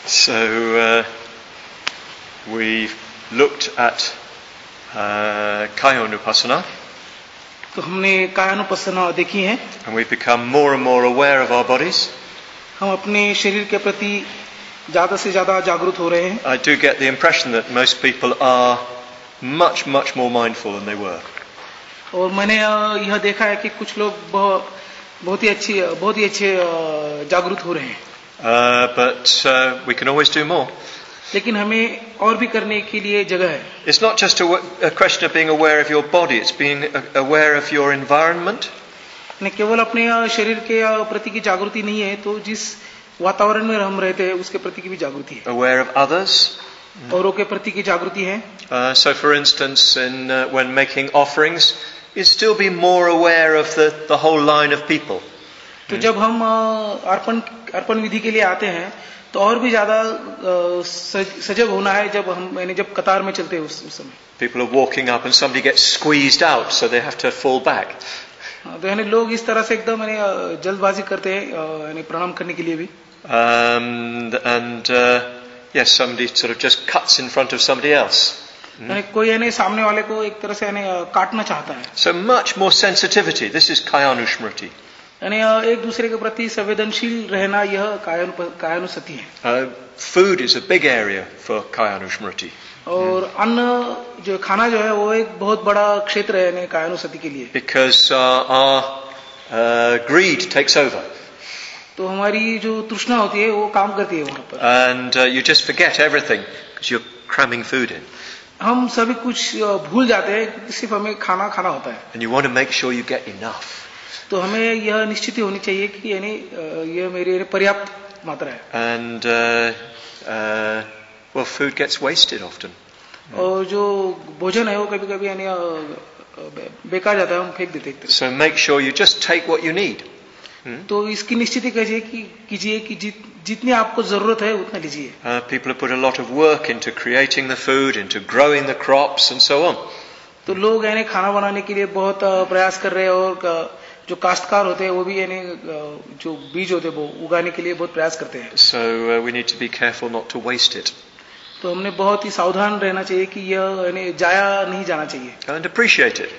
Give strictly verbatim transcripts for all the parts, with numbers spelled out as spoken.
So uh, we looked at uh, Kayanupassana, तो हमने कायानुपස්සना देखी है. and we've become more and more aware of our bodies. हम अपने शरीर के प्रति ज्यादा से ज्यादा जागरूक हो रहे हैं. I do get the impression that most people are much, much more mindful than they were. और मैंने यह देखा है कि कुछ लोग बहुत बहुत ही अच्छी बहुत ही अच्छे जागरूक हो रहे हैं. Uh, but uh, we can always do more. लेकिन हमें और भी करने के लिए जगह है. It's not just a, a question of being aware of your body, it's being aware of your environment. न केवल अपने शरीर के प्रति की जागृति नहीं है, तो जिस वातावरण में हम रहते हैं उसके प्रति की भी जागृति है. Aware of others. औरों के प्रति की जागृति है. Uh, so for instance, in, uh, when making offerings, you still be more aware of the, the whole line of people. तो जब हम अर्पण अर्पण विधि के लिए आते हैं तो और भी ज्यादा सजग होना है जब हम मैंने जब कतार में चलते हैं उस समय. People are walking up and somebody gets squeezed out, so they have to fall back. तो यानी लोग इस तरह से एकदम यानी जल्दबाजी करते हैं यानी प्रणाम करने के लिए भी. Um, and uh, yes, somebody sort of just cuts in front of somebody else. यानी कोई यानी सामने वाले को एक तरह से यानी काटना चाहता है. So much more sensitivity. This is Kayanushmriti. यानी एक दूसरे के प्रति संवेदनशील रहना यह कायानुसति है. Uh, food is a big area for Kayanushmriti. और अन्न जो खाना जो है वो एक बहुत बड़ा क्षेत्र है यानी कायानुसति के लिए. Because uh, our uh, greed takes over. तो हमारी जो तृष्णा होती है वो काम करती है वहाँ पर. And uh, you just forget everything because you're cramming food in. हम सभी कुछ भूल जाते हैं, सिर्फ हमें खाना खाना होता है. And you want to make sure you get enough. तो हमें यह निश्चित होनी चाहिए कि यानी यह मेरे पर्याप्त मात्रा है. And uh, uh, well, food gets wasted often. और जो भोजन है वो कभी कभी यानी बेकार जाता है, हम फेंक देते हैं. So make sure you just take what you need. Hmm? तो इसकी निश्चित कीजिए कि कीजिए कि जित, जितनी आपको जरूरत है उतना लीजिए. Uh, people have put a lot of work into creating the food, into growing the crops, and so on. तो लोग यानी खाना बनाने के लिए बहुत प्रयास कर रहे हैं और जो काश्तकार होते हैं वो भी यानी जो बीज होते हैं वो उगाने के लिए बहुत प्रयास करते हैं. So uh, we need to be careful not to waste it. तो हमने बहुत ही सावधान रहना चाहिए कि यह यानी जाया नहीं जाना चाहिए. And appreciate it.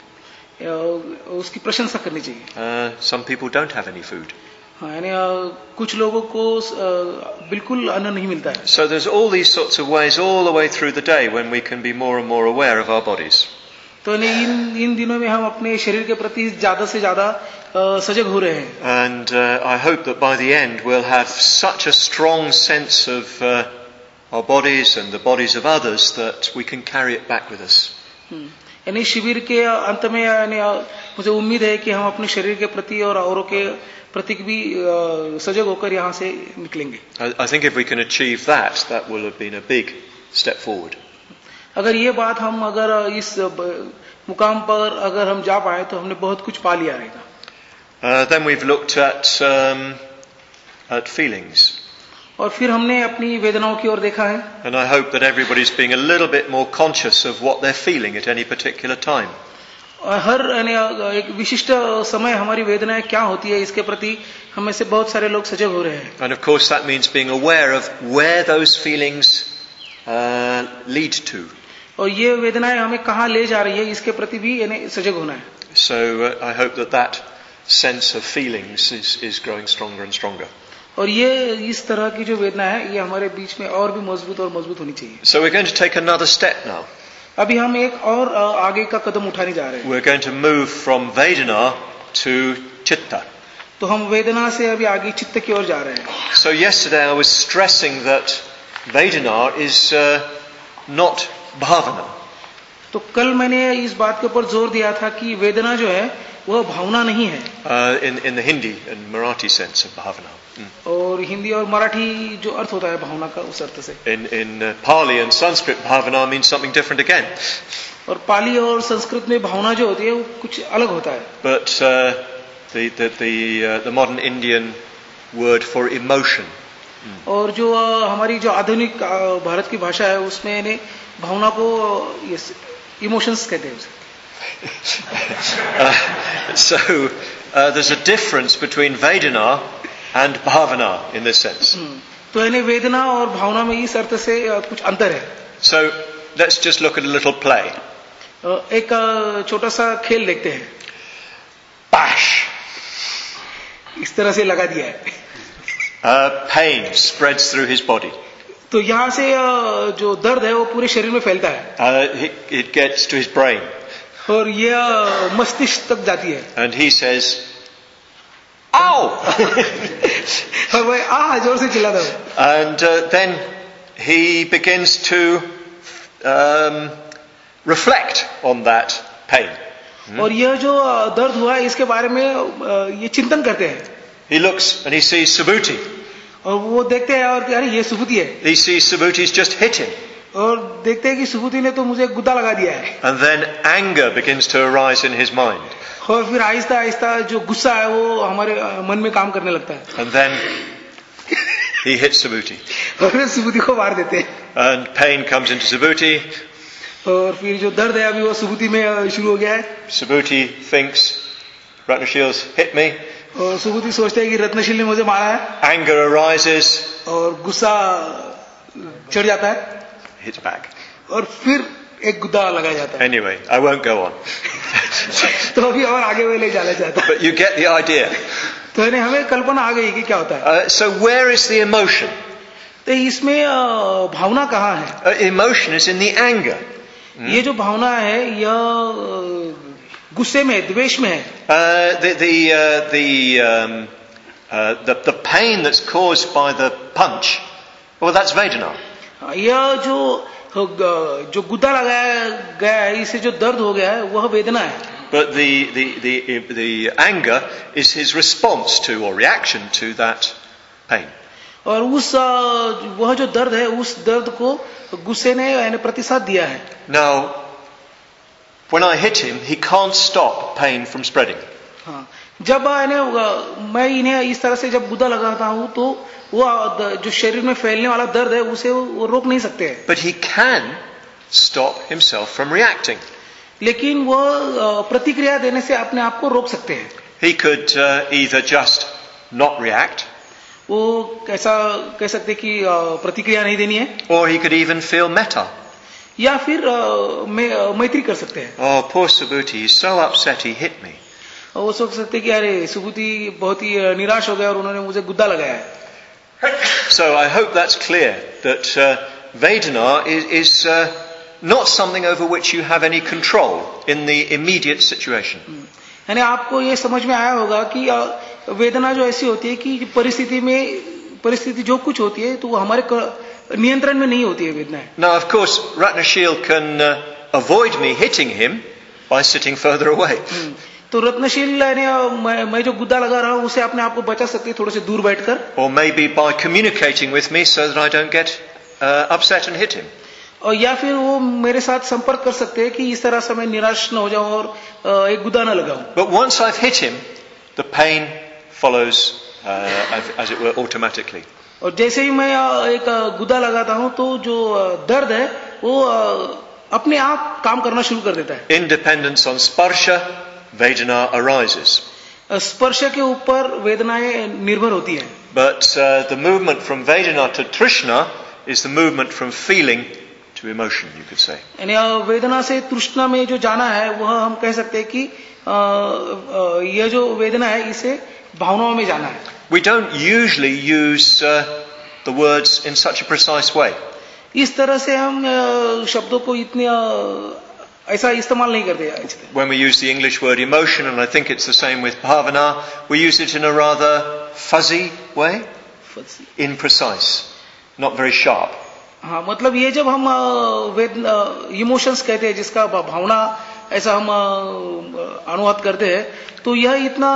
उसकी प्रशंसा करनी चाहिए. Uh, some people don't have any food. हाँ, यानी कुछ लोगों को बिल्कुल अन्न नहीं मिलता है. So there's all these sorts of ways all the way through the day when we can be more and more aware of our bodies. तो इन इन दिनों में हम अपने शरीर के प्रति ज्यादा से ज्यादा सजग हो रहे हैं. And uh, I hope that by the end we'll have such a strong sense of uh, our bodies and the bodies of others that we can carry it back with us. यानी शिविर के अंत में यानी मुझे उम्मीद है कि हम अपने शरीर के प्रति और औरों के प्रति भी सजग होकर यहाँ से निकलेंगे. I, I think if we can achieve that, that will have been a big step forward. अगर ये बात हम अगर इस मुकाम पर अगर हम जा पाए तो हमने बहुत कुछ पा लिया रहेगा. Uh, then we've looked at um, at feelings. और फिर हमने अपनी वेदनाओं की ओर देखा है. And I hope that everybody's being a little bit more conscious of what they're feeling at any particular time. हर एक विशिष्ट समय हमारी वेदनाएं क्या होती है इसके प्रति हम में से बहुत सारे लोग सजग हो रहे हैं. And of course that means being aware of where those feelings uh, lead to. और ये वेदनाएं हमें कहाँ ले जा रही है इसके प्रति भी यानी सजग होना है. So uh, I hope that that sense of feelings is is growing stronger and stronger. और ये इस तरह की जो वेदना है ये हमारे बीच में और भी मजबूत और मजबूत होनी चाहिए. So we're going to take another step now. अभी हम एक और आगे का कदम उठाने जा रहे हैं. We're going to move from Vedana to Chitta. तो हम वेदना से अभी आगे चित्त की ओर जा रहे हैं. So yesterday I was stressing that Vedana is uh, not bhavana. तो कल मैंने इस बात के ऊपर जोर दिया था कि वेदना जो है वह भावना नहीं है. Uh, in in the Hindi and Marathi sense of bhavana. Mm. और हिंदी और मराठी जो अर्थ होता है भावना का उस अर्थ से. In in uh, Pali and Sanskrit, bhavana means something different again. और पाली और संस्कृत में भावना जो होती है वो कुछ अलग होता है. But uh, the the the, uh, the modern Indian word for emotion. Mm. और जो uh, हमारी जो आधुनिक uh, भारत की भाषा है उसमें यानी भावना को yes, इमोशंस कहते हैं उसे. uh, so uh, there's a difference between Vedana and bhavana in this sense. तो यानी वेदना और भावना में इस अर्थ से कुछ अंतर है. So let's just look at a little play. एक छोटा सा खेल देखते हैं. Bash. इस तरह से लगा दिया है. Uh, pain spreads through his body. तो यहाँ से जो दर्द है वो पूरे शरीर में फैलता है. Uh, it gets to his brain. और ये मस्तिष्क तक जाती है. And he says, "Ow!" और वह आ जोर से चिल्लाता है. And uh, then he begins to um, reflect on that pain. Hmm? और यह जो दर्द हुआ है इसके बारे में ये चिंतन करते हैं. He looks and he sees Subhuti. और वो देखते हैं और अरे ये सुबुति है. He sees Subhuti's just hit him. और देखते हैं कि सुबुति ने तो मुझे गुद्दा लगा दिया है. And then anger begins to arise in his mind. और फिर आहिस्ता आहिस्ता जो गुस्सा है वो हमारे मन में काम करने लगता है. And then he hits Subhuti. और फिर सुबुति को मार देते हैं. And pain comes into Subhuti. और फिर जो दर्द है अभी वो सुबुति में शुरू हो गया है. Subhuti thinks, Ratnashil's hit me. और सुबुति सोचते हैं कि रत्नशील ने मुझे मारा है. Anger arises. और गुस्सा चढ़ जाता है. Hits back. और फिर एक गुद्दा लगाया जाता है. Anyway, I won't go on. तो अभी और आगे वो ले जाना चाहता है. But you get the idea. तो यानी हमें कल्पना आ गई कि क्या होता है. Uh, so where is the emotion? तो इसमें भावना कहाँ है? Uh, emotion is in the anger. Hmm? ये जो भावना है यह गुस्से में, द्वेष में है. Uh, the the uh, the, um, uh, the the pain that's caused by the punch, well, that's Vedana. यह जो जो गुद्दा लगाया गया है इससे जो दर्द हो गया है वह वेदना है. But the the the the anger is his response to or reaction to that pain. और उस वह जो दर्द है उस दर्द को गुस्से ने यानी प्रतिसाद दिया है. Now, when I hit him, he can't stop pain from spreading. हाँ, जब मैं इन्हें इस तरह से जब गुद्दा लगाता हूँ तो वो जो शरीर में फैलने वाला दर्द है उसे वो रोक नहीं सकते हैं. But he can stop himself from reacting. लेकिन वो प्रतिक्रिया देने से अपने आप को रोक सकते हैं. He could uh, either just not react. वो कैसा कह सकते कि प्रतिक्रिया नहीं देनी है. Or he could even feel metta. या फिर मैत्री कर सकते हैं. Oh, poor Subhuti, he's so upset he hit me. वो सोच सकते कि अरे सुबुति बहुत ही निराश हो गया और उन्होंने मुझे गुद्दा लगाया है. So I hope that's clear that uh, Vedana is, is uh, not something over which you have any control in the immediate situation. यानी आपको ये समझ में आया होगा कि वेदना जो ऐसी होती है कि परिस्थिति में परिस्थिति जो कुछ होती है तो वो हमारे नियंत्रण में नहीं होती है वेदना. Now, of course, Ratnashil can uh, avoid me hitting him by sitting further away. तो रत्नशील मैं, मैं जो गुद्दा लगा रहा हूँ उसे अपने आप को बचा सकती है थोड़े से दूर बैठकर. Or maybe by communicating with me so that I don't get uh, upset and hit him. और या फिर वो मेरे साथ संपर्क कर सकते हैं कि इस तरह से मैं निराश न हो जाऊं और एक गुद्दा न लगाऊं. But once I've hit him, the pain follows uh, as it were automatically. और जैसे ही मैं एक गुद्दा लगाता हूं तो जो दर्द है वो अपने आप काम करना शुरू कर देता है. Independence on sparsha, Vedana arises. स्पर्श के ऊपर वेदनाएं निर्भर होती हैं. But uh, the movement from Vedana to Trishna is the movement from feeling to emotion, you could say. यानी वेदना से तृष्णा में जो जाना है वह हम कह सकते हैं कि यह जो वेदना है इसे भावनाओं में जाना है. We don't usually use uh, the words in such a precise way. इस तरह से हम शब्दों को इतने ऐसा इस्तेमाल नहीं करते. When we use the English word emotion, and I think it's the same with bhavana, we use it in a rather fuzzy way, imprecise, not very sharp. हाँ, मतलब ये जब हम वेद इमोशंस कहते हैं जिसका भावना ऐसा हम अनुवाद करते हैं तो यह इतना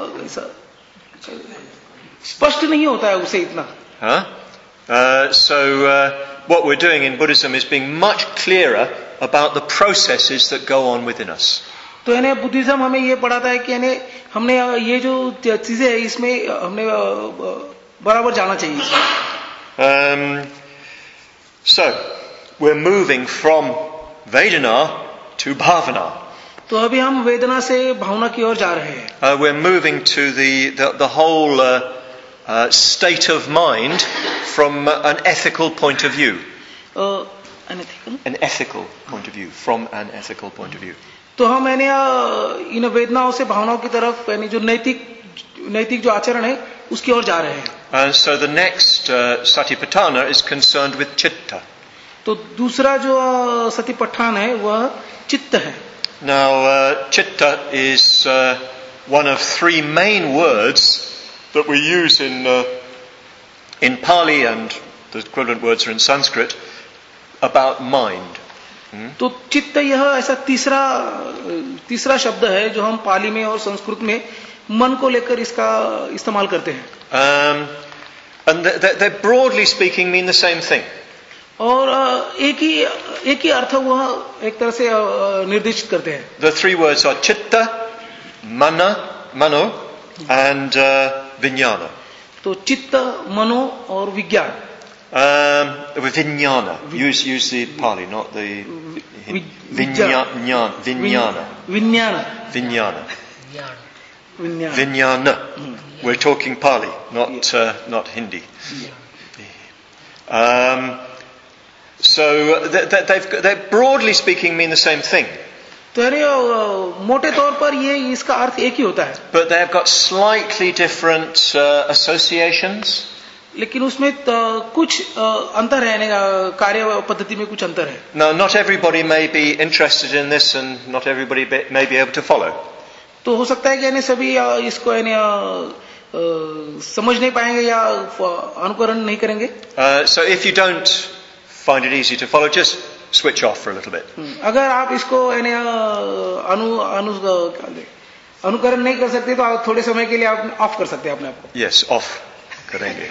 स्पष्ट नहीं होता है उसे इतना. Huh? Uh, so uh, what we're doing in Buddhism is being much clearer about the processes that go on within us. तो यानी बुद्धिज्म हमें ये पढ़ाता है कि यानी हमने ये जो चीजें है इसमें हमने बराबर जाना चाहिए. Um, so we're moving from Vedana to Bhavana. तो अभी हम वेदना से भावना की ओर जा रहे हैं. Uh, we're moving to the the, the whole uh, uh, state of mind from an ethical point of view. Unethical An ethical point of view, from an ethical point of view. तो हम यानी इन वेदनाओं से भावनाओं की तरफ यानी जो नैतिक नैतिक जो आचरण है उसकी ओर जा रहे हैं. And so the next uh, Satipatthana is concerned with chitta. तो दूसरा जो अ, सतिपट्ठान है वह चित्त है. Now, uh, chitta is uh, one of three main words that we use in uh, in Pali, and the equivalent words are in Sanskrit, about mind. Hmm? तो चित्त यह ऐसा तीसरा तीसरा शब्द है जो हम पाली में और संस्कृत में मन को लेकर इसका इस्तेमाल करते हैं. Um, and they, they broadly speaking mean the same thing. और अ, एक ही एक ही अर्थ वह एक तरह से अ, निर्दिष्ट करते हैं. The three words are chitta, mana, mano, and uh, vijnana. तो चित्त, मनो और विज्ञान. Um, vijnana. Use use the Pali, not the Vi- vijnana. Vijnana. विज्ञान. Vijnana. विज्ञान. Vijnana. We're talking Pali, not uh, not Hindi. Um, so th- th- they've they broadly speaking mean the same thing, तो यानी अ, मोटे तौर पर ये इसका अर्थ एक ही होता है. but they've got slightly different uh, associations. लेकिन उसमें त- कुछ अ, अंतर है यानी अ, कार्य पद्धति में कुछ अंतर है. Now, not everybody may be interested in this, and not everybody be, may be able to follow. तो हो सकता है कि यानी सभी अ, इसको यानी अ, अ, समझ नहीं पाएंगे या फ- अनुकरण नहीं करेंगे. Uh, so, if you don't find it easy to follow, just switch off for a little bit. अगर आप इसको यानी अ, अनु अनु क्या बोलते हैं, अनुकरण नहीं कर सकते तो आप थोड़े समय के लिए आप ऑफ कर सकते हैं अपने आप को. Yes, off. Karenge.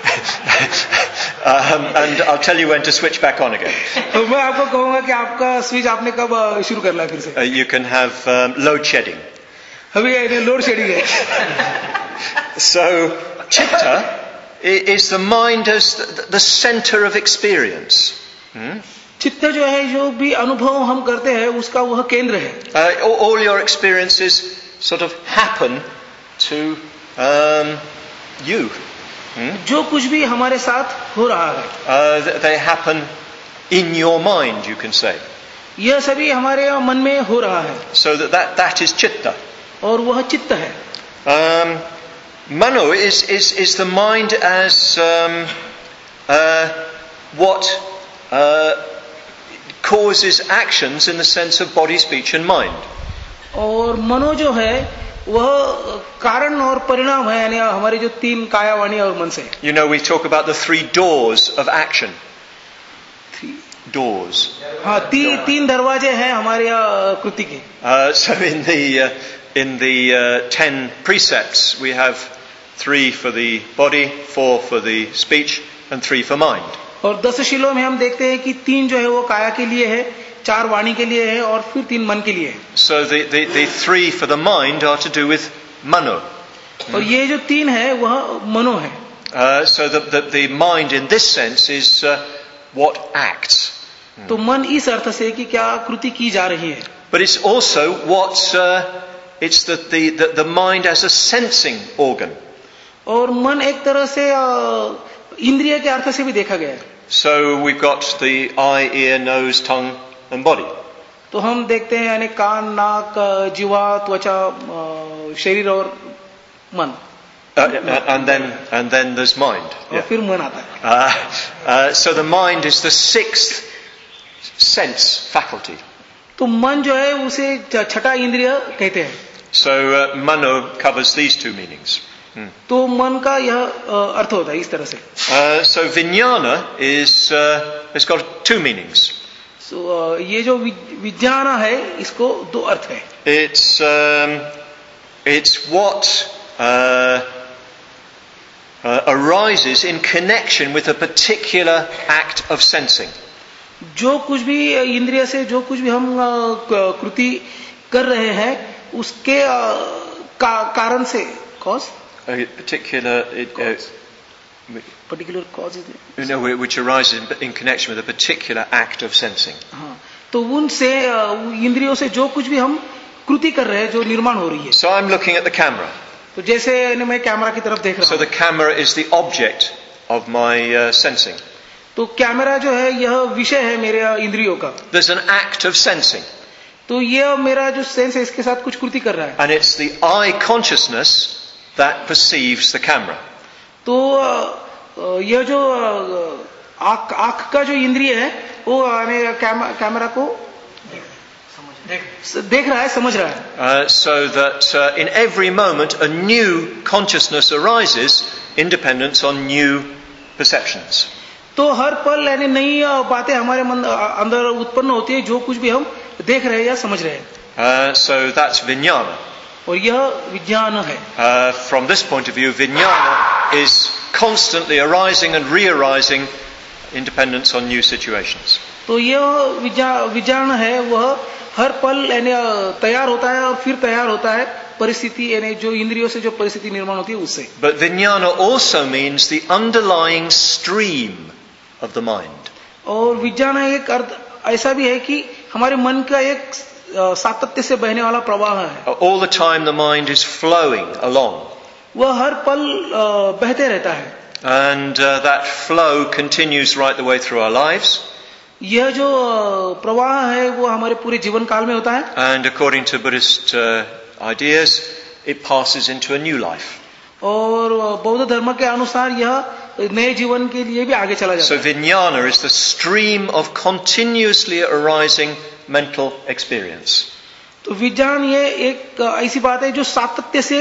um, and I'll tell you when to switch back on again. तो मैं आपको कहूंगा कि आपका स्विच आपने कब अ, शुरू करना है फिर से. Uh, you can have um, load shedding. अभी यानी लोड शेडिंग है. So, chitta i- is the mind as the, the center of experience. Hmm? चित्त जो है जो भी अनुभव हम करते हैं उसका वह केंद्र है. Uh, all, all your experiences sort of happen to um, you. Hmm? जो कुछ भी हमारे साथ हो रहा है Uh, th- they happen in your mind, you can say. यह सभी हमारे मन में हो रहा है So that that, that is chitta. और वह चित्त है. Um, mano is, is, is the mind as um, uh, what uh, causes actions in the sense of body, speech and mind. और मनो जो है वह कारण और परिणाम है यानी हमारी जो तीन काया वाणी और मन से. You know, we talk about the three doors of action. Doors. हाँ ती, तीन दरवाजे हैं हमारे अ, कृति के. Uh, so in the uh, in the uh, ten precepts, we have three for the body, four for the speech, and three for mind. और दस शिलों में हम देखते हैं कि तीन जो है वो काया के लिए है, चार वाणी के लिए है और फिर तीन मन के लिए है. So the, the, the three for the mind are to do with mano. और ये जो तीन है वह मनो है. Uh, so the, the, the mind in this sense is uh, what acts. तो मन इस अर्थ से कि क्या कृति की जा रही है. But it's also what, uh, it's the, the, the, the mind as a sensing organ. और मन एक तरह से अ, इंद्रिय के अर्थ से भी देखा गया है. So we've got the eye, ear, nose, tongue and body. तो हम देखते हैं यानी कान, नाक, अ, जीवा, त्वचा, अ, शरीर और मन. Uh, and then and then there's mind. और Yeah. फिर मन आता है. Uh, uh, so the mind is the sixth sense faculty. तो मन जो है उसे छ- छठा इंद्रिय कहते हैं. So uh, mano covers these two meanings. Hmm. तो मन का यह अ, अर्थ होता है इस तरह से. Uh, so vijnana is uh, has got two meanings. So, अ, ये जो वि- विज्ञान है इसको दो अर्थ है. It's um, it's what uh, uh, arises in connection with a particular act of sensing. जो कुछ भी इंद्रिय से जो कुछ भी हम अ, क- कृति कर रहे हैं उसके अ, का, कारण से cause A particular, it, uh, particular cause you know, which arises in, in connection with a particular act of sensing. हाँ तो उनसे अ, इंद्रियों से जो कुछ भी हम कृति कर रहे हैं जो निर्माण हो रही है. So I'm looking at the camera. तो जैसे यानी मैं कैमरा की तरफ देख रहा So हूँ, the camera is the object of my uh, sensing. तो कैमरा जो है यह विषय है मेरे इंद्रियों का. There's an act of sensing. तो यह मेरा जो सेंस है इसके साथ कुछ कृति कर रहा है. And it's the eye consciousness that perceives the camera. तो अ, यह जो अ, आंख आंख का जो इंद्रिय है वो यानी कैम, कैमरा को देख रहा है, समझ रहा है. Uh, so that uh, in every moment a new consciousness arises in dependence on new perceptions. तो हर पल यानी नई बातें हमारे मन अंदर उत्पन्न होती है जो कुछ भी हम देख रहे हैं या समझ रहे हैं. Uh, so that's vijnana. और यह विज्ञान है. Uh, from this point of view, vijnana is constantly arising and re-arising in dependence on new situations. तो यह विज्ञान है, वह हर पल यानी तैयार होता है और फिर तैयार होता है परिस्थिति यानी जो इंद्रियों से जो परिस्थिति निर्माण होती है उससे. But vijnana also means the underlying stream of the mind. और विज्ञान एक अर्थ ऐसा भी है कि हमारे मन का एक सातत्य से बहने वाला प्रवाह है. All the time the mind is flowing along. वह हर पल बहते रहता है. And uh, that flow continues right the way through our lives. यह जो प्रवाह है वो हमारे पूरे जीवन काल में होता है. And according to Buddhist uh, ideas, it passes into a new life. और बौद्ध धर्म के अनुसार यह नए जीवन के लिए भी आगे चला जाता So है. vijnana is the stream of continuously arising mental experience. तो विज्ञान ये एक ऐसी बात है जो सातत्य से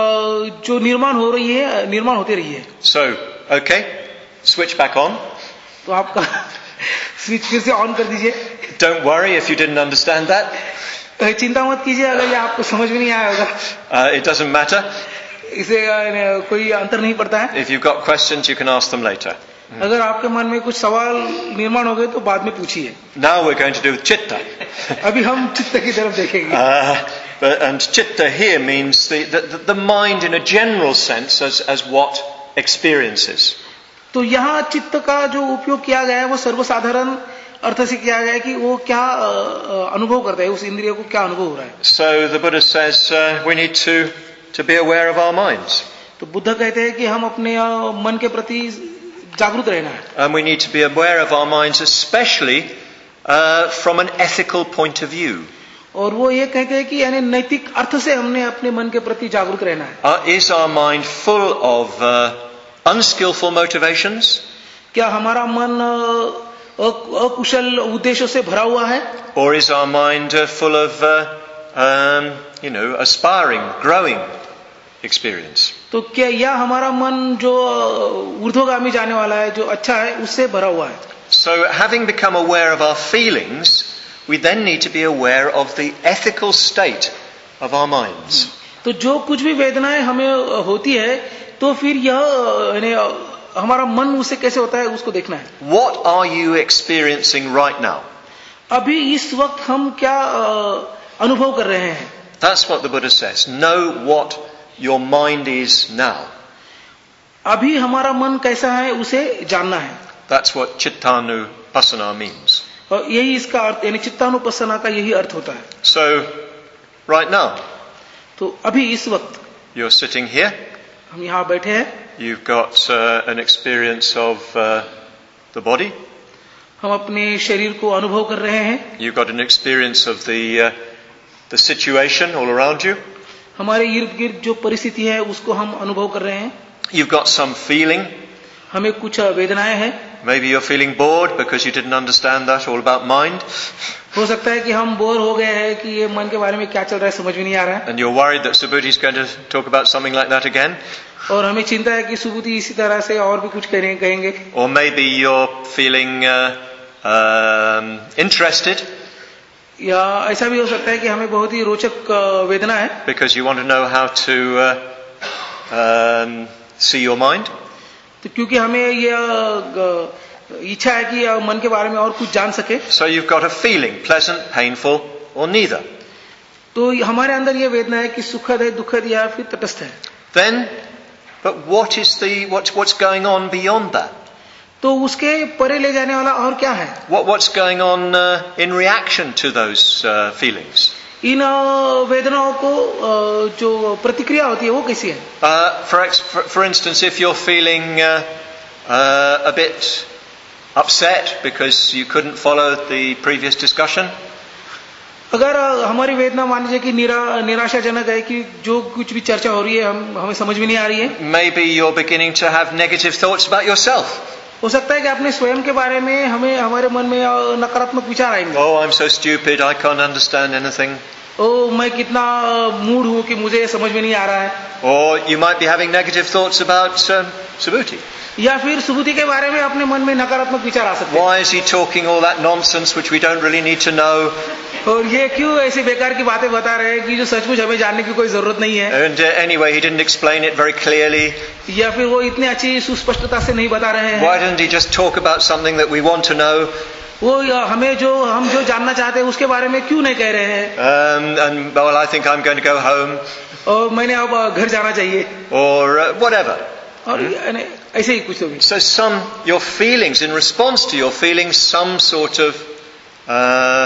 जो निर्माण हो रही है, निर्माण होती रही है. So, okay, switch back on. तो आपका स्विच फिर से ऑन कर दीजिए. Don't worry if you didn't understand that. चिंता मत कीजिए अगर ये आपको समझ में नहीं आया होगा. Uh, it doesn't matter. इसे कोई अंतर नहीं पड़ता है. If you've got questions, you can ask them later. अगर आपके मन में कुछ सवाल निर्माण हो गए तो बाद में पूछिए. Now we're going to do chitta. अभी हम चित्त की तरफ देखेंगे. Uh, but, and chitta here means the, the, the mind in a general sense as, as what experiences. तो यहाँ चित्त का जो उपयोग किया गया है वो सर्वसाधारण अर्थ से किया गया है कि वो क्या अनुभव करता है, उस इंद्रिय को क्या अनुभव हो रहा है. So the Buddha says uh, we need to, to be aware of our minds. तो बुद्ध कहते हैं कि हम अपने मन के प्रति जागरूक रहना है. And we need to be aware of our minds especially uh, from an ethical point of view. और वो ये कहते हैं कि यानी नैतिक अर्थ से हमने अपने मन के प्रति जागरूक रहना है. Uh, is our mind full of uh, unskillful motivations? क्या हमारा मन अकुशल उद्देश्यों से भरा हुआ है? Or is our mind uh, full of uh, um, you know, aspiring, growing experience? तो क्या या हमारा मन जो ऊर्ध्वगामी जाने वाला है, जो अच्छा है, उससे भरा हुआ है? So having become aware of our feelings, we then need to be aware of the ethical state of our minds. तो जो कुछ भी वेदनाएं हमें होती है तो फिर यह यानी हमारा मन उससे कैसे होता है उसको देखना है. What are you experiencing right now? अभी इस वक्त हम क्या अनुभव कर रहे हैं? That's what the Buddha says. Know what your mind is now. अभी हमारा मन कैसा है उसे जानना है. That's what chittanupassana means. और यही इसका अर्थ यानी चित्तानुपස්සना का यही अर्थ होता है. So, right now, तो अभी इस वक्त you're sitting here. हम यहाँ बैठे हैं. You've got uh, an experience of uh, the body. हम अपने शरीर को अनुभव कर रहे हैं. You've got an experience of the uh, the situation all around you. हमारे इर्द गिर्द जो परिस्थिति है उसको हम अनुभव कर रहे हैं. You've got some feeling. हमें कुछ वेदनाएं हैं. Maybe you're feeling bored because you didn't understand that all about mind. हो सकता है कि हम बोर हो गए हैं कि ये मन के बारे में क्या चल रहा है समझ में नहीं आ रहा है. And you're worried that Subhuti is going to talk about something like that again. और हमें चिंता है कि सुबुद्धि इसी तरह से और भी कुछ कहेंगे. Or maybe you're feeling uh, um, interested. या ऐसा भी हो सकता है कि हमें बहुत ही रोचक वेदना है. Because you want to know how to uh, um, see your mind. तो क्योंकि हमें ये इच्छा है कि मन के बारे में और कुछ जान सके. So you've got a feeling, pleasant, painful, or neither. तो हमारे अंदर ये वेदना है कि सुखद है, दुखद या फिर तटस्थ है. Then, but what is the what's what's going on beyond that? तो उसके परे ले जाने वाला और क्या है? What what's going on uh, in reaction to those uh, feelings? इन वेदनाओं को जो प्रतिक्रिया होती है वो कैसी है? Uh, for, ex- for, for instance, if you're feeling uh, uh, a bit upset because you couldn't follow the previous discussion, अगर हमारी वेदना मान लीजिए कि निरा निराशाजनक है कि जो कुछ भी चर्चा हो रही है हम हमें समझ में नहीं आ रही है, maybe you're beginning to have negative thoughts about yourself. हो सकता है कि अपने स्वयं के बारे में हमें हमारे मन में नकारात्मक विचार आएंगे. Oh, I'm so stupid, I can't understand anything. ओ मैं कितना मूड हूँ कि मुझे समझ में नहीं आ रहा है. Or you might be having negative thoughts about um, Subhuti. या फिर सुबुद्धि के बारे में अपने मन में नकारात्मक विचार आ सकते हैं. Why is he talking all that nonsense which we don't really need to know? और ये क्यों ऐसी बेकार की बातें बता रहे हैं कि जो सचमुच हमें जानने की कोई जरूरत नहीं है. And uh, anyway, he didn't explain it very clearly. या फिर वो इतने अच्छी सुस्पष्टता से नहीं बता रहे हैं. Why didn't he just talk about something that we want to know? वो हमें जो हम जो जानना चाहते हैं उसके बारे में क्यों नहीं कह रहे हैं? Um, and well, I think I'm going to go home. और मैंने अब घर जाना चाहिए. Or uh, whatever. और hmm? ऐसे ही कुछ तो भी. So some your feelings in response to your feelings, some sort of uh,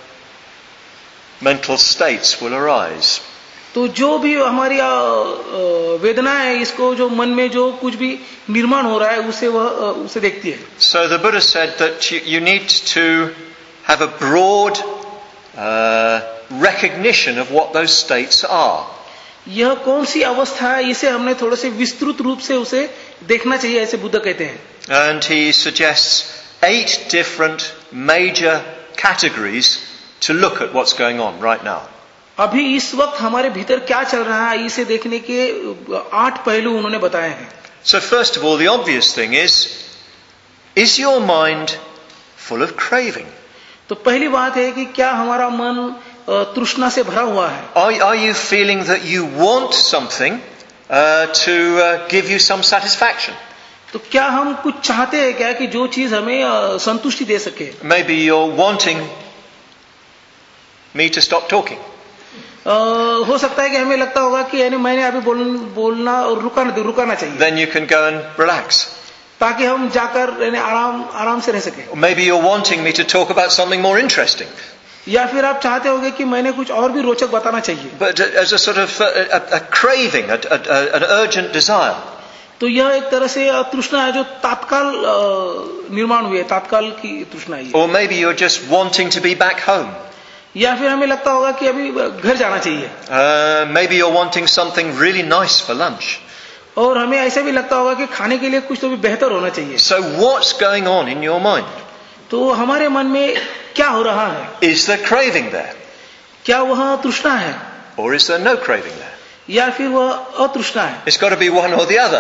mental states will arise. तो जो भी हमारी वेदना है इसको जो मन में जो कुछ भी निर्माण हो रहा है उसे वह उसे देखती है. So the Buddha said that you, you need to have a broad uh, recognition of what those states are. यह कौन सी अवस्था है इसे हमने थोड़े से विस्तृत रूप से उसे देखना चाहिए, ऐसे बुद्ध कहते हैं. And he suggests eight different major categories to look at what's going on right now. अभी इस वक्त हमारे भीतर क्या चल रहा है इसे देखने के आठ पहलू उन्होंने बताए हैं. So first of all, the obvious thing is, is your mind full of craving? तो पहली बात है कि क्या हमारा मन तृष्णा से भरा हुआ है? Are, are you feeling that you want something uh, to uh, give you some satisfaction? तो क्या हम कुछ चाहते हैं क्या कि जो चीज हमें uh, संतुष्टि दे सके? Maybe you're wanting me to stop talking. Uh, हो सकता है कि हमें लगता होगा कि यानी मैंने अभी बोल, बोलना और रुकाना रुकाना चाहिए. Then you can go and relax. ताकि हम जाकर यानी आराम आराम से रह सके. Or maybe you're wanting me to talk about something more interesting. या फिर आप चाहते होंगे कि मैंने कुछ और भी रोचक बताना चाहिए. But as a sort of a, a, a craving, a, a, a, an urgent desire. तो यह एक तरह से तृष्णा है जो तात्काल निर्माण हुई है, तात्काल की तृष्णा है. Or maybe you're just wanting to be back home. या फिर हमें लगता होगा कि अभी घर जाना चाहिए. Uh, maybe you're wanting something really nice for lunch. और हमें ऐसा भी लगता होगा कि खाने के लिए कुछ तो भी बेहतर होना चाहिए. So what's going on in your mind? तो हमारे मन में क्या हो रहा है? Is there craving there? क्या वह तृष्णा है? Or is there no craving there? या फिर वह अतृष्णा है? It's got to be one or the other.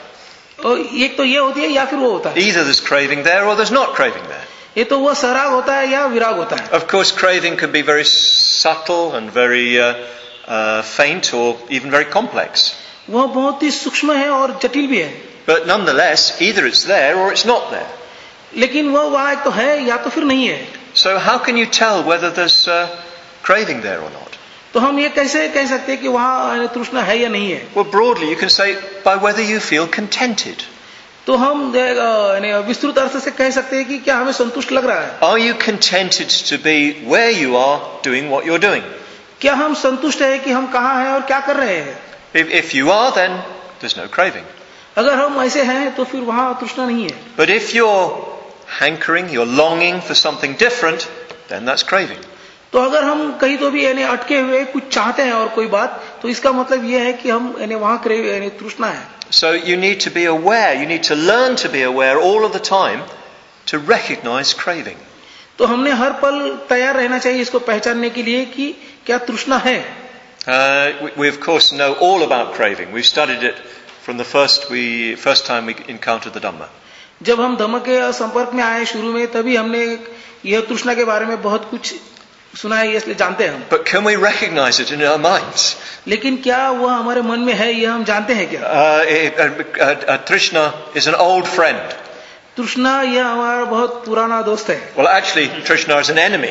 और एक तो ये होती है या फिर वो होता है. Either there's craving there or there's not craving there. ये तो वह सराग होता है या विराग होता है. Of course, craving can be very subtle and very uh, uh, faint or even very complex. वह बहुत ही सूक्ष्म है और जटिल भी है. But nonetheless, either it's there or it's not there. लेकिन वह वहाँ एक तो है या तो फिर नहीं है. So how can you tell whether there's uh, craving there or not? तो हम ये कैसे कह सकते हैं कि वहाँ तृष्णा है या नहीं है? Well, broadly, you can say by whether you feel contented. तो हम विस्तृत अर्थ से कह सकते हैं कि क्या हमें संतुष्ट लग रहा है? Are you contented to be where you are doing what you're doing? क्या हम संतुष्ट हैं कि हम कहाँ हैं और क्या कर रहे हैं? If, if you are, then there's no craving. अगर हम ऐसे हैं तो फिर वहाँ तृष्णा नहीं है. But if you're hankering, you're longing for something different, then that's craving. तो अगर हम कहीं तो भी यानी अटके हुए कुछ चाहते हैं और कोई बात, तो इसका मतलब ये है कि हम यानी वहाँ यानी तृष्णा है. So you need to be aware, you need to learn to be aware all of the time to recognize craving. तो हमने हर पल तैयार रहना चाहिए इसको पहचानने के लिए कि क्या तृष्णा है. Uh, we, we of course know all about craving. We've studied it from the first we first time we encountered the Dhamma. जब हम धम्म के संपर्क में आए शुरू में तभी हमने यह तृष्णा के बारे में बहुत कुछ सुना है, इसलिए जानते हैं हम. But can we recognize it in our minds? लेकिन क्या वह हमारे मन में है यह हम जानते हैं क्या? Uh, uh, uh, Trishna is an old friend. तृष्णा यह हमारा बहुत पुराना दोस्त है. Well, actually, Trishna is an enemy.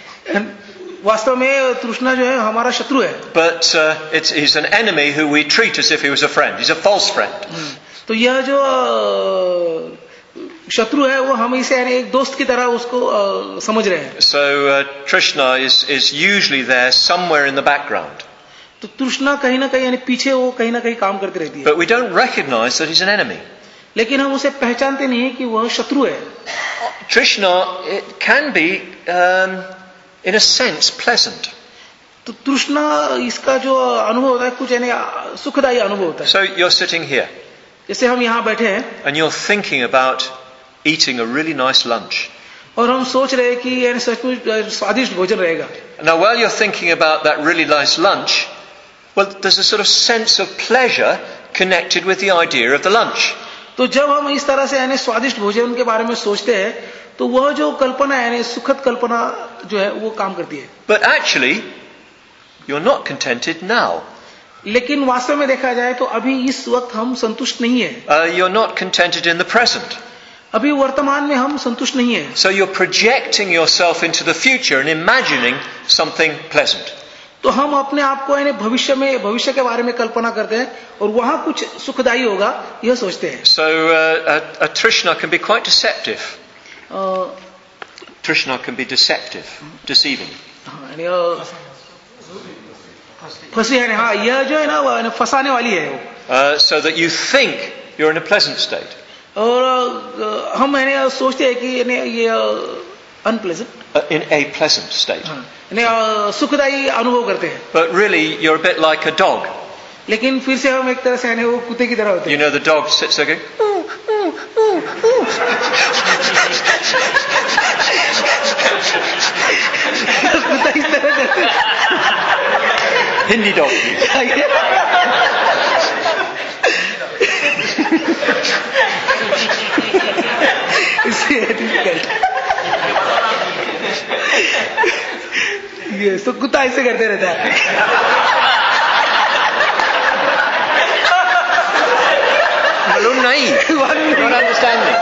वास्तव में तृष्णा जो है हमारा शत्रु है. But uh, it's, he's an enemy who we treat as if he was a friend. He's a false friend. तो यह जो शत्रु है वो हम इसे यानी एक दोस्त की तरह उसको uh, समझ रहे हैं. So uh, Trishna is, is usually there somewhere in the background. तो तृष्णा कहीं ना कहीं यानी पीछे वो कहीं ना कहीं काम करती रहती है. But we don't recognize that he's an enemy. लेकिन हम उसे पहचानते नहीं कि वह शत्रु है. Trishna, it can be, um, in a sense, pleasant. तो तृष्णा इसका जो अनुभव होता है कुछ यानी सुखदायी अनुभव होता है. So you're sitting here जैसे हम यहाँ बैठे हैं and you're thinking about eating a really nice lunch. और हम सोच रहे हैं कि यानी सचमुच स्वादिष्ट भोजन रहेगा. Now while you're thinking about that really nice lunch, well, there's a sort of sense of pleasure connected with the idea of the lunch. तो जब हम इस तरह से यानी स्वादिष्ट भोजन के बारे में सोचते हैं तो वह जो कल्पना है यानी सुखद कल्पना जो है वो काम करती है. But actually, you're not contented now. लेकिन वास्तव में देखा जाए तो अभी इस वक्त हम संतुष्ट नहीं है. Uh, you're not contented in the present. अभी वर्तमान में हम संतुष्ट नहीं है. So you're projecting yourself into the future and imagining something pleasant. तो हम अपने आप को यानी भविष्य में भविष्य के बारे में कल्पना करते हैं और वहां कुछ सुखदायी होगा यह सोचते हैं. So uh, a, a trishna can be quite deceptive. uh, Trishna can be deceptive, deceiving. फंसी है. हाँ, यह जो है ना फंसाने वाली है. Uh, so that you think you're in a pleasant state. और uh, हम यानी सोचते हैं कि यानी ये unpleasant. Uh, in a pleasant state. यानी uh, सुखदायी अनुभव करते हैं. But really, you're a bit like a dog. लेकिन फिर से हम एक तरह से यानी वो कुत्ते की तरह होते हैं. You know, the dog sits there going, ooh, ooh, ooh, ooh. कुत्ता इस तरह करते हैं. Hindi dog. ये तो कुत्ता ऐसे करते रहता है. Balloon nahi. Not understanding.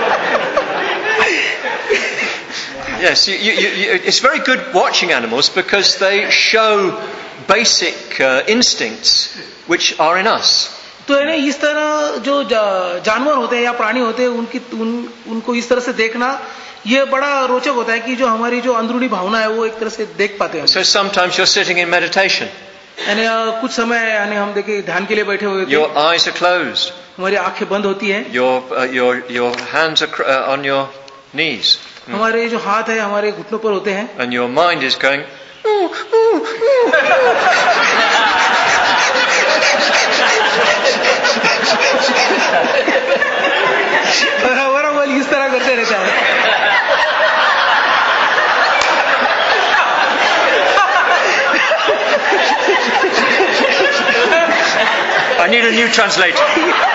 Yes, you, you, you, it's very good watching animals because they show basic uh, instincts which are in us. तो यानी इस तरह जो जानवर होते हैं या प्राणी होते हैं उनकी उन, उनको इस तरह से देखना ये बड़ा रोचक होता है कि जो हमारी जो अंदरूनी भावना है वो एक तरह से देख पाते हैं. So sometimes you're sitting in meditation. यानी कुछ समय यानी हम देखिए ध्यान के लिए बैठे हुए थे. Your eyes are closed. हमारी आंखें बंद होती हैं. Your uh, your your hands are cr- uh, on your knees. Hmm. हमारे जो हाथ है हमारे घुटनों पर होते हैं. And your mind is going. Ooh, ooh, ooh. और हमारा मन इस तरह करते रहता है. I need a new translator.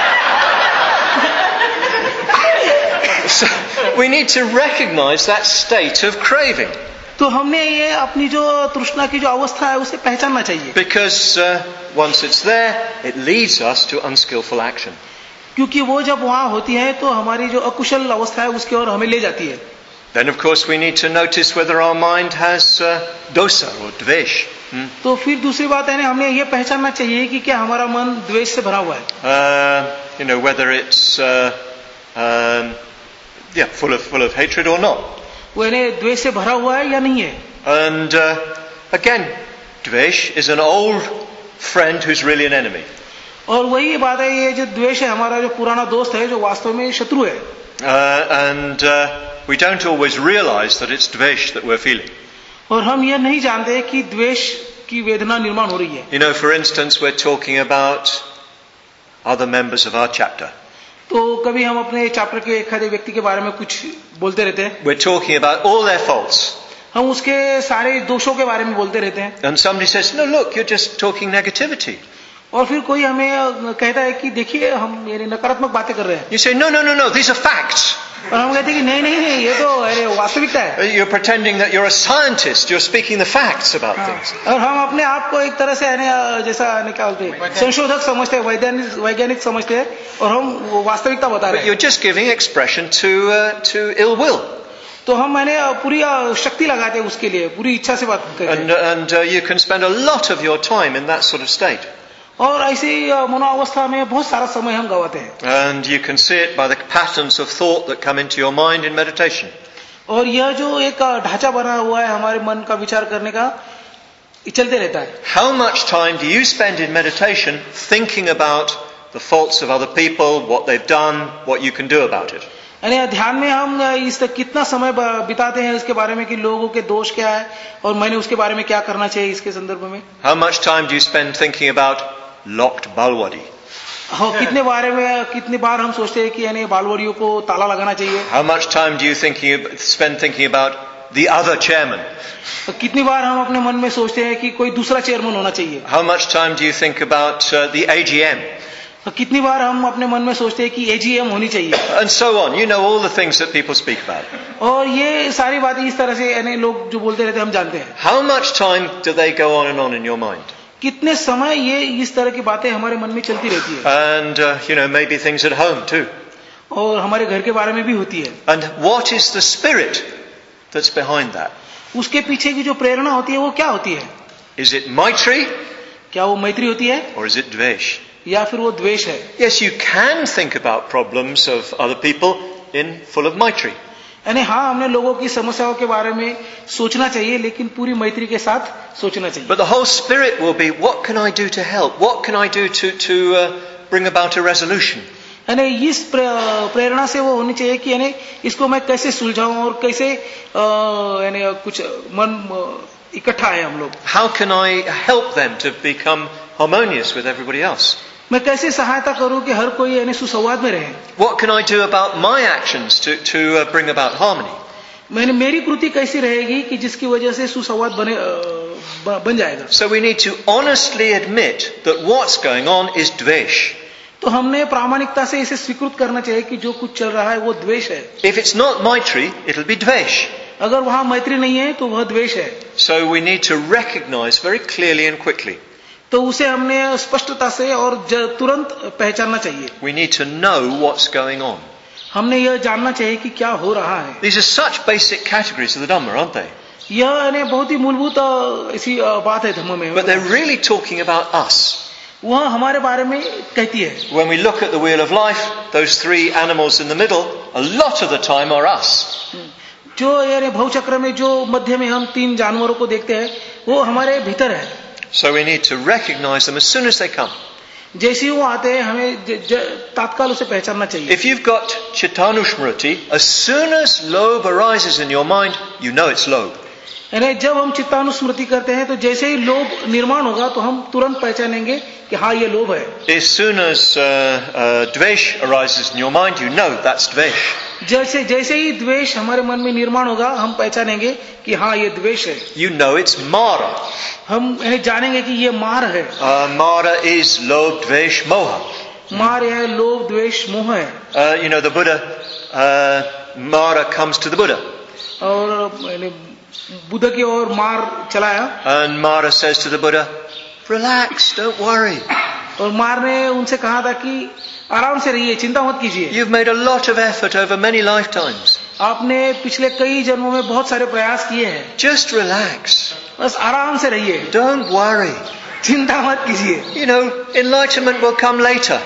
So we need to recognize that state of craving. तो हमने ये अपनी जो तृष्णा की जो अवस्था है उसे पहचानना चाहिए. Because uh, once it's there, it leads us to unskillful action. क्योंकि वो जब वहां होती है तो हमारी जो अकुशल अवस्था है उसकी ओर हमें ले जाती है. Then of course we need to notice whether our mind has uh, dosa or dvesh. Hmm? तो फिर दूसरी बात है ना हमने ये पहचानना चाहिए कि क्या हमारा मन द्वेष से भरा हुआ है. Uh, you know, whether it's uh, um, yeah, full of full of hatred or not. वो यानी द्वेष से भरा हुआ है या नहीं है. And uh, again, dvesh is an old friend who's really an enemy. और वही बात है ये जो द्वेष है हमारा जो पुराना दोस्त है जो वास्तव में शत्रु है. Uh, and uh, we don't always realize that it's dvesh that we're feeling. और हम ये नहीं जानते कि द्वेष की वेदना निर्माण हो रही है. You know, for instance, we're talking about other members of our chapter. तो कभी हम अपने चैप्टर के एक आधे व्यक्ति के बारे में कुछ बोलते रहते हैं. We're talking about all their faults. हम उसके सारे दोषों के बारे में बोलते रहते हैं. And somebody says, no, look, you're just talking negativity. और फिर कोई हमें कहता है कि देखिए हम ये नकारात्मक बातें कर रहे हैं. You say, no, no, no, no, these are facts. और हम कहते हैं कि नहीं नहीं नहीं ये तो अरे वास्तविकता है. You're pretending that you're a scientist. You're speaking the facts about things. और हम अपने आप को एक तरह से जैसा क्या बोलते हैं संशोधक समझते हैं वैज्ञानिक वैज्ञानिक समझते हैं और हम वास्तविकता बता रहे हैं. But you're just giving expression to uh, to ill will. तो हम मैंने पूरी शक्ति लगाते हैं उसके लिए पूरी इच्छा से बात करते हैं. And and uh, you can spend a lot of your time in that sort of state. और ऐसी मनोअवस्था में बहुत सारा समय हम गवाते हैं. And you can see it by the patterns of thought that come into your mind in meditation. और यह जो एक ढांचा बना हुआ है हमारे मन का विचार करने का, चलते रहता है. How much time do you spend in meditation thinking about the faults of other people, what they've done, what you can do about it? यानी ध्यान में हम इस कितना समय बिताते हैं इसके बारे में कि लोगों के दोष क्या है और मैंने उसके बारे में क्या करना चाहिए इसके संदर्भ में. How much time do you spend thinking about locked balwadi? हाँ, कितने बारे में कितनी बार हम सोचते हैं कि यानी बालवड़ियों को ताला लगाना चाहिए. How much time do you thinking spend thinking about the other chairman? कितनी बार हम अपने मन में सोचते हैं कि कोई दूसरा चेयरमैन होना चाहिए. How much time do you think about uh, the A G M? कितनी बार हम अपने मन में सोचते हैं कि A G M होनी चाहिए. And so on. You know all the things that people speak about. और ये सारी बातें इस तरह से यानी लोग जो बोलते रहते हैं हम जानते हैं. How much time do they go on and on in your mind? कितने समय ये इस तरह की बातें हमारे मन में चलती रहती है. And uh, you know maybe things at home too. और हमारे घर के बारे में भी होती है. And what is the spirit that's behind that? उसके पीछे की जो प्रेरणा होती है वो क्या होती है? Is it maitri? क्या वो मैत्री होती है? Or is it dvesh? या फिर वो द्वेष है? Yes, you can think about problems of other people in full of maitri. यानी हाँ, हमने लोगों की समस्याओं के बारे में सोचना चाहिए लेकिन पूरी मैत्री के साथ सोचना चाहिए. But the whole spirit will be, what can I do to help? What can I do to to uh, bring about a resolution? यानी इस प्रेरणा से वो होनी चाहिए कि यानी इसको मैं कैसे सुलझाऊं और कैसे यानी कुछ मन इकट्ठा है हम लोग. How can I help them to become harmonious with everybody else? मैं कैसे सहायता करूं कि हर कोई यानी सुसंवाद में रहे. What can I do about my actions to to uh, bring about harmony? मैंने मेरी कृति कैसी रहेगी कि जिसकी वजह से सुसंवाद बने बन जाएगा. So we need to honestly admit that what's going on is dvesh. तो हमने प्रामाणिकता से इसे स्वीकृत करना चाहिए कि जो कुछ चल रहा है वो द्वेष है. If it's not maitri, it'll be dvesh. अगर वहां मैत्री नहीं है तो वह द्वेष है. So we need to recognize very clearly and quickly. तो उसे हमने स्पष्टता से और तुरंत पहचानना चाहिए. We need to know what's going on. हमने यह जानना चाहिए कि क्या हो रहा है. These are such basic categories of the Dhamma, aren't they? यह ने बहुत ही मूलभूत ऐसी बात है धम्म में. But they're really talking about us. वह हमारे बारे में कहती है. When we look at the wheel of life, those three animals in the middle, a lot of the time are us. जो यानी भवचक्र में जो मध्य में हम तीन जानवरों को देखते हैं वो हमारे भीतर है. So we need to recognize them as soon as they come. जैसे ही वो आते हैं हमें तात्काल उसे पहचानना चाहिए. If you've got chittanushmriti, as soon as lobh arises in your mind, you know it's lobh. यानी जब हम चित्तानुस्मृति करते हैं तो जैसे ही लोभ निर्माण होगा तो हम तुरंत पहचानेंगे कि हाँ ये लोभ है. As soon as uh, uh, dvesh arises in your mind, you know that's dvesh. जैसे जैसे ही द्वेष हमारे मन में निर्माण होगा हम पहचानेंगे कि हाँ ये द्वेष है. You know it's mara. हम यानी जानेंगे कि ये मार है. Uh, mara is lobh, dvesh, moha. मार है, लोभ, द्वेष, मोह है. Uh, you know the Buddha, uh, Mara comes to the Buddha. और बुद्ध की ओर मार चलाया. And Mara says to the Buddha, relax, don't worry. और मार ने उनसे कहा था कि आराम से रहिए, चिंता मत कीजिए. You've made a lot of effort over many lifetimes. आपने पिछले कई जन्मों में बहुत सारे प्रयास किए हैं. Just relax. बस आराम से रहिए. Don't worry. चिंता मत कीजिए. You know, enlightenment will come later.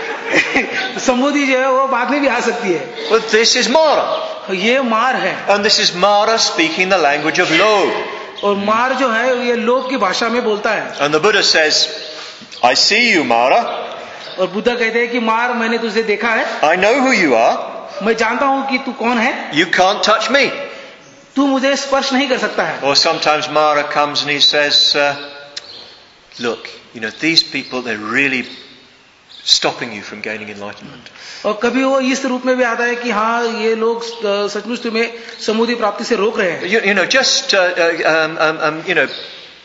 संबोधि जो है वो बाद में भी आ सकती है. But this is Mara. ये मार है. And this is Mara speaking the language of lobh. और मार जो है ये लोभ की भाषा में बोलता है. And the Buddha says, I see you, Mara. और बुद्ध कहते हैं कि मार मैंने तुझे देखा है. I know who you are. मैं जानता हूँ कि तू कौन है. You can't touch me. तू मुझे स्पर्श नहीं कर सकता है. Or sometimes Mara comes and he says, uh, look, you know, these people, they're really stopping you from gaining enlightenment. और कभी वो इस रूप में भी आता है कि हाँ ये लोग सचमुच तुम्हें समुद्धि प्राप्ति से रोक रहे हैं. You, you know, just uh, uh, um, um, um, you know,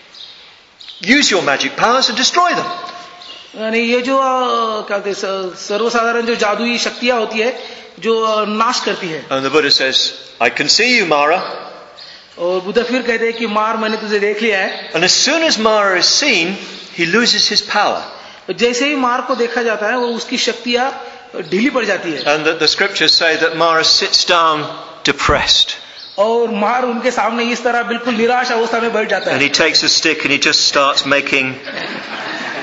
use your magic powers and destroy them. यानी ये जो क्या कहते हैं सर्वसाधारण जो जादुई शक्तियां होती है जो नाश करती है. And the Buddha says, I can see you, Mara. और बुद्ध फिर कहते हैं कि मार मैंने तुझे देख लिया है. And as soon as Mara is seen, he loses his power. जैसे ही मार को देखा जाता है वो उसकी शक्तियां ढीली पड़ जाती है. And the, the scriptures say that Mara sits down depressed. और मार उनके सामने इस तरह बिल्कुल निराश अवस्था में बैठ जाता है. And he takes a stick and he just starts making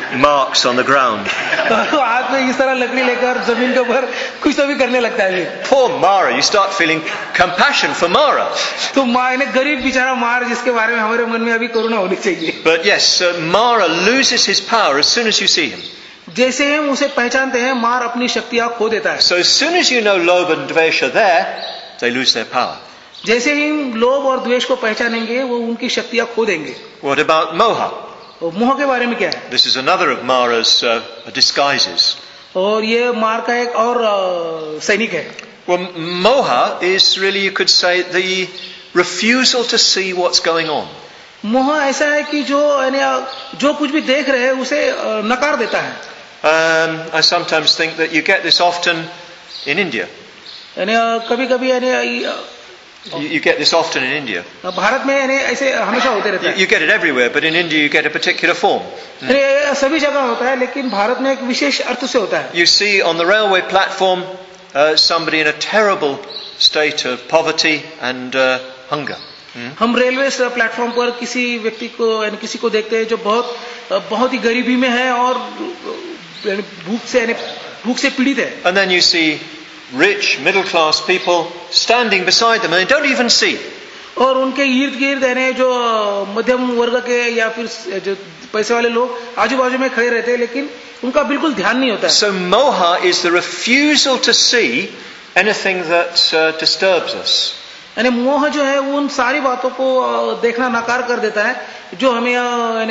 marks on the ground. तो हाथ में इस तरह लकड़ी लेकर जमीन के ऊपर कुछ तो भी करने लगता है फिर। Poor Mara, you start feeling compassion for Mara. तो माँ ने गरीब बेचारा मार जिसके बारे में हमारे मन में अभी करुणा होनी चाहिए। But yes, uh, Mara loses his power as soon as you see him. जैसे हम उसे पहचानते हैं मार अपनी शक्तियां खो देता है। So as soon as you know Lob and Dvesh are there, they lose their power. जैसे ही हम लोभ और द्वेष को पहचानेंगे वो उनकी शक्तियां खो देंगे। What about Moha? और मोह के बारे में क्या है? This is another of Mara's uh, disguises. और ये मार का एक और uh, सैनिक है। Well, Moha is really, you could say, the refusal to see what's going on. मोह ऐसा है कि जो यानी जो कुछ भी देख रहे हैं उसे नकार देता है। Um, I sometimes think that you get this often in India. यानी कभी कभी यानी You, you get this often in India. Bharat में यानी ऐसे हमेशा होते रहता You, है। you get it everywhere, but in India you get a particular form. यानी सभी जगह होता है लेकिन भारत में एक विशेष अर्थ से होता है। You see on the railway platform uh, somebody in a terrible state of poverty and uh, hunger. Hmm? हम रेलवे प्लेटफॉर्म पर किसी व्यक्ति को यानी किसी को देखते हैं जो बहुत बहुत ही गरीबी में है और भूख से यानी भूख से पीड़ित है। And then you see rich middle class people standing beside them and they don't even see. और उनके इर्द गिर्द यानी जो मध्यम वर्ग के या फिर जो पैसे वाले लोग आजू बाजू में खड़े रहते हैं लेकिन उनका बिल्कुल ध्यान नहीं होता है। So moha is the refusal to see anything that uh, disturbs us. यानी मोह जो है वो उन सारी बातों को देखना नकार कर देता है जो हमें यानी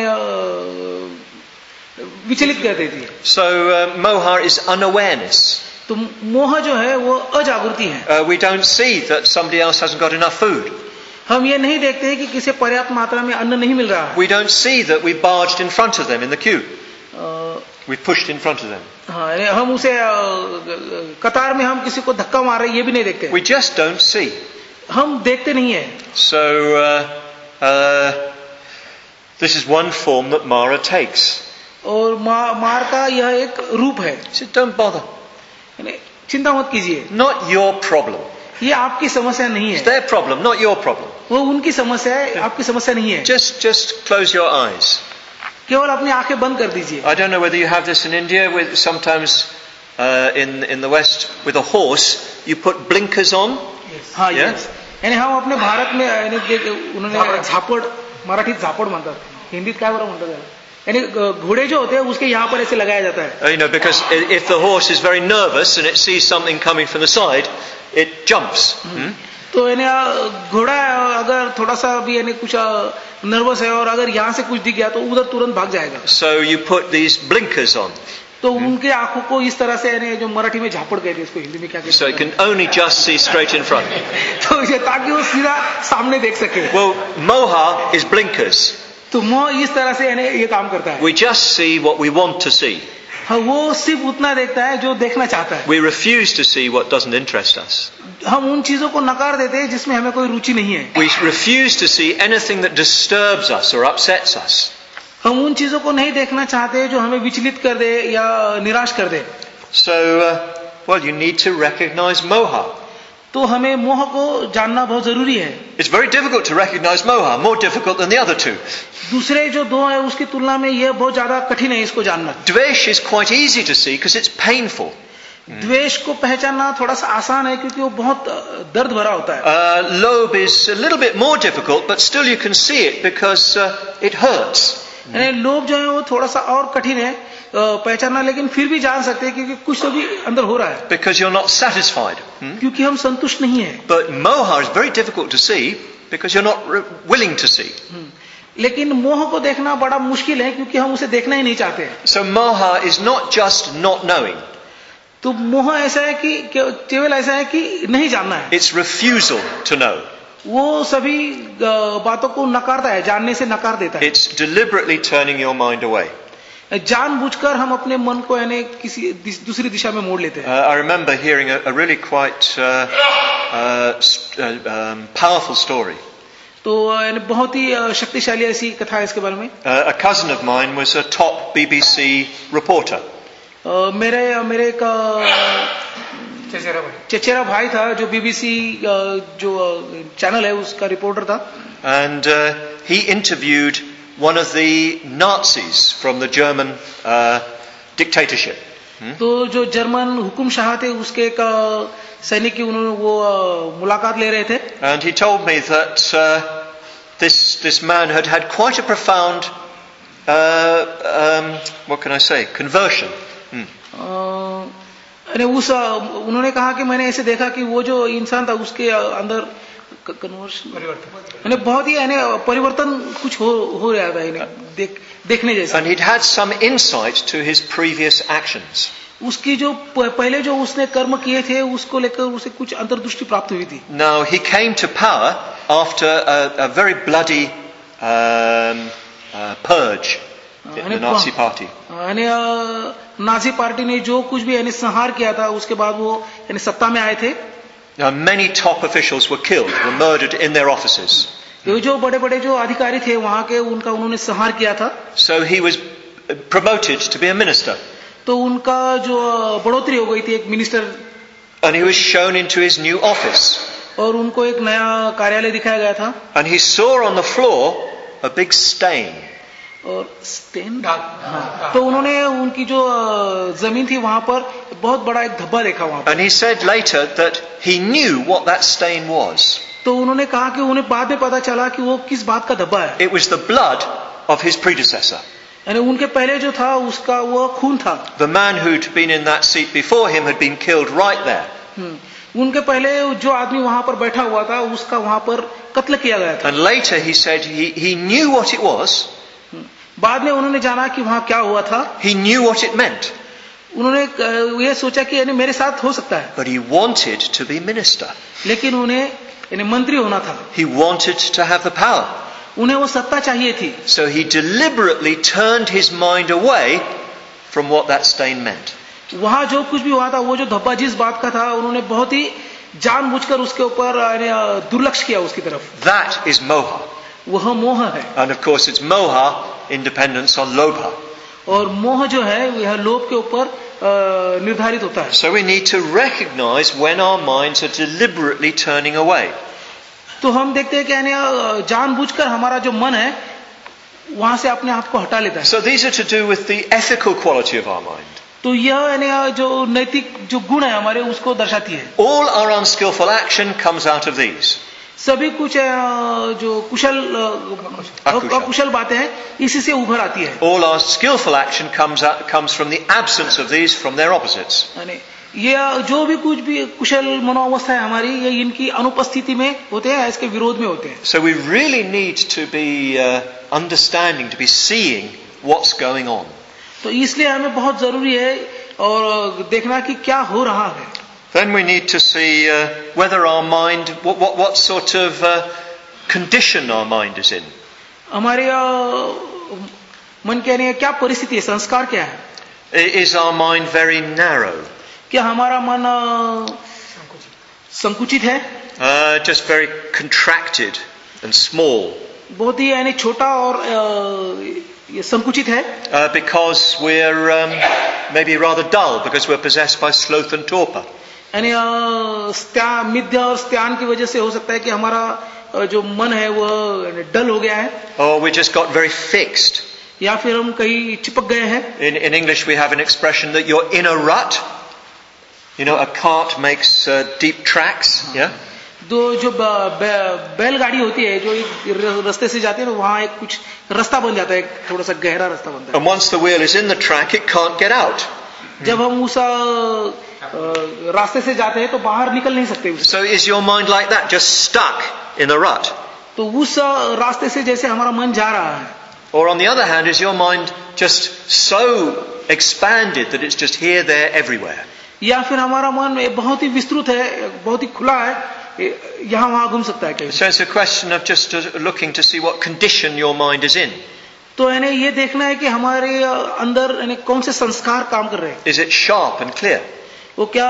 विचलित कर देती है। So uh, moha is unawareness. तो मोह जो है वो अजागृति है। Uh, we don't see that somebody else hasn't got enough food. हम ये नहीं देखते हैं कि किसे पर्याप्त मात्रा में अन्न नहीं मिल रहा है। We don't see that we barged in front of them in the queue. We pushed in front of them. हाँ, हम उसे कतार में हम किसी को धक्का मार रहे ये भी नहीं देखते। We just don't see. हम देखते नहीं है। So uh, uh, this is one form that Mara takes. और मा, मार का यह एक रूप है। He said, don't bother. चिंता मत कीजिए। Not your problem. ये आपकी समस्या नहीं है। It's their problem, not your problem. वो उनकी समस्या है, आपकी समस्या नहीं है। Just, just close your eyes. केवल अपनी आंखें बंद कर दीजिए। I don't know whether you have this in India. With sometimes uh, in in the West, with a horse, you put blinkers on. हाँ, yes. यानी हम अपने भारत में यानी उन्होंने झापड़ मराठीत झापड़ म्हणतात, हिंदीत काय बरं म्हणतात यानी घोड़े जो होते हैं उसके यहाँ पर ऐसे लगाया जाता है। You know, because if the horse is very nervous and it sees something coming from the side, it jumps. Hmm? तो यानी घोड़ा अगर थोड़ा सा भी यानी कुछ नर्वस है और अगर यहाँ से कुछ दिख गया तो उधर तुरंत भाग जाएगा। So you put these blinkers on. तो उनके आंखों को इस तरह से यानी जो मराठी में झापड़ कहते हैं इसको हिंदी में क्या कहते हैं? So it can only just see straight in front. तो ये ताकि वो सीधा सामने देख सके। Well, moha is blinkers. तो मोह इस तरह से यानी ये काम करता है। We just see what we want to see. हाँ, वो सिर्फ उतना देखता है जो देखना चाहता है। We refuse to see what doesn't interest us. हम उन चीजों को नकार देते हैं जिसमें हमें कोई रुचि नहीं है। We refuse to see anything that disturbs us or upsets us. हम उन चीजों को नहीं देखना चाहते जो हमें विचलित कर दे या निराश कर दे। So, uh, well, you need to recognize moha. तो हमें मोह को जानना बहुत जरूरी है। It's very difficult to recognize moha, more difficult than the other two. दूसरे जो दो है उसकी तुलना में यह बहुत ज्यादा कठिन है इसको जानना। Dvesh is quite easy to see because it's painful. द्वेष को पहचानना थोड़ा सा आसान है क्योंकि वो बहुत दर्द भरा होता है। Uh, lobe is a little bit more difficult, but still you can see it because uh, it hurts. यानी लोभ जो है वो थोड़ा सा और कठिन है पहचानना, लेकिन फिर भी जान सकते हैं क्योंकि कुछ तो भी अंदर हो रहा है। Because you're not satisfied. Hmm? क्योंकि हम संतुष्ट नहीं है। But moha is very difficult to see because you're not re- willing to see. लेकिन मोह को देखना बड़ा मुश्किल है क्योंकि हम उसे देखना ही नहीं चाहते। So moha is not just not knowing. तो मोह ऐसा है कि केवल ऐसा है कि नहीं जानना है। It's refusal to know. वो सभी बातों को नकारता है, जानने से नकार देता है। It's deliberately turning your mind away. जानबूझकर हम अपने मन को यानी किसी दूसरी दिशा में मोड़ लेते हैं। Uh, I remember hearing a, a really quite uh, uh, um, powerful story. तो बहुत ही शक्तिशाली ऐसी कथा है इसके बारे में। Uh, a cousin of mine was a top B B C reporter. Uh, मेरे मेरे एक चचेरा भाई था जो बीबीसी जो चैनल है उसका रिपोर्टर था। And uh, he interviewed one of the Nazis from the German uh, dictatorship. तो जो जर्मन हुकुमशाह थे उसके एक अ, सैनिक की उन्होंने वो अ, मुलाकात ले रहे थे. And he told me that uh, this this man had had quite a profound, uh, um, what can I say, conversion. Hmm. अ, अरे उस अ, उन्होंने कहा कि मैंने ऐसे देखा कि वो जो इंसान था उसके अ, अंदर कन्वर्शन परिवर्तन बहुत ही यानी परिवर्तन कुछ हो हो रहा था यानी देख देखने जैसा. And he'd had some insight to his previous actions. उसकी जो प- पहले जो उसने कर्म किए थे उसको लेकर उसे कुछ अंतर्दृष्टि प्राप्त हुई थी. Now he came to power after a, a very bloody um, uh, purge in the Nazi party. यानी अ, नाजी पार्टी ने जो कुछ भी यानी संहार किया था उसके बाद वो यानी सत्ता में आए थे. Now many top officials were killed, were murdered in their offices. ये जो बड़े बड़े जो अधिकारी थे वहां के उनका उन्होंने संहार किया था. So he was promoted to be a minister. तो उनका जो अ, बढ़ोतरी हो गई थी एक minister. And he was shown into his new office. और उनको एक नया कार्यालय दिखाया गया था. And he saw on the floor a big stain. और स्टेन हाँ. तो उन्होंने उनकी जो अ, जमीन थी वहां पर बहुत बड़ा एक धब्बा देखा वहां पर. And he said later that he knew what that stain was. तो उन्होंने कहा कि उन्हें बाद में पता चला कि वो किस बात का धब्बा है. It was the blood of his predecessor. यानी उनके पहले जो था उसका वो खून था. The man who'd been in that seat before him had been killed right there. हम्म. उनके पहले जो आदमी वहां पर बैठा हुआ था उसका वहां पर कत्ल किया गया था. And later he said he, he knew what it was. बाद में उन्होंने जाना कि वहां क्या हुआ था. He knew what it meant. उन्होंने अ, ये सोचा कि यानी मेरे साथ हो सकता है. But he wanted to be minister. लेकिन उन्हें यानी मंत्री होना था. He wanted to have the power. उन्हें वो सत्ता चाहिए थी. So he deliberately turned his mind away from what that stain meant. वहां जो कुछ भी हुआ था वो जो धब्बा जिस बात का था उन्होंने बहुत ही जानबूझकर उसके ऊपर यानी, अ, दुर्लक्ष्य किया उसकी तरफ. That is moha. वह मोह है. And of course it's moha independence on lobha. और मोह जो है यह लोभ के ऊपर अ, निर्धारित होता है. So we need to recognize when our minds are deliberately turning away. तो हम देखते हैं कि यानी अ, जानबूझकर हमारा जो मन है वहां से अपने आप को हटा लेता है. So these are to do with the ethical quality of our mind. तो यह यानी अ, जो नैतिक जो गुण है हमारे उसको दर्शाती है. All our unskillful action comes out of these. सभी कुछ अ, जो कुशल अ, अकुशल। अकुशल बातें हैं इसी से उभर आती है. All our skillful action comes out, comes from the absence of these, from their opposites. यानी ये जो भी कुछ भी कुशल मनोअवस्था है हमारी ये इनकी अनुपस्थिति में होते हैं इसके विरोध में होते हैं. So we really need to be uh, understanding, to be seeing what's going on. तो इसलिए हमें बहुत जरूरी है और देखना कि क्या हो रहा है. Then we need to see uh, whether our mind, what, what, what sort of uh, condition our mind is in. हमारे अ, मन के यानी क्या परिस्थिति है संस्कार क्या है. I- Is our mind very narrow? क्या हमारा मन अ, संकुचित है. Uh, just very contracted and small? बहुत ही यानी छोटा और अ, ये संकुचित है. Uh, because we're um, maybe rather dull, because we're possessed by sloth and torpor. यानी अ, स्त्या मिथ्या और स्त्यान की वजह से हो सकता है कि हमारा अ, जो मन है वह डल हो गया है. Or we just got very fixed. या फिर हम कहीं चिपक गए हैं. In, in English we have an expression that you're in a rut. You know, a cart makes uh, deep tracks. Yeah. दो जो ब- ब- बैलगाड़ी होती है जो एक र- रास्ते से जाती है ना वहां एक कुछ रास्ता बन जाता है एक थोड़ा सा गहरा रास्ता बनता है. And once the wheel is in the track, it can't get out. जब हम उस अ, अ, रास्ते से जाते हैं तो बाहर निकल नहीं सकते उससे. So is your mind like that, just stuck in a rut? तो उस अ, रास्ते से जैसे हमारा मन जा रहा है. Or on the other hand, is your mind just so expanded that it's just here, there, everywhere? या फिर हमारा मन ये बहुत ही विस्तृत है बहुत ही खुला है ये यहाँ वहां घूम सकता है कहीं. So it's a question of just uh, looking to see what condition your mind is in. तो यानी ये देखना है कि हमारे अ, अंदर यानी कौन से संस्कार काम कर रहे हैं. Is it sharp and clear? वो क्या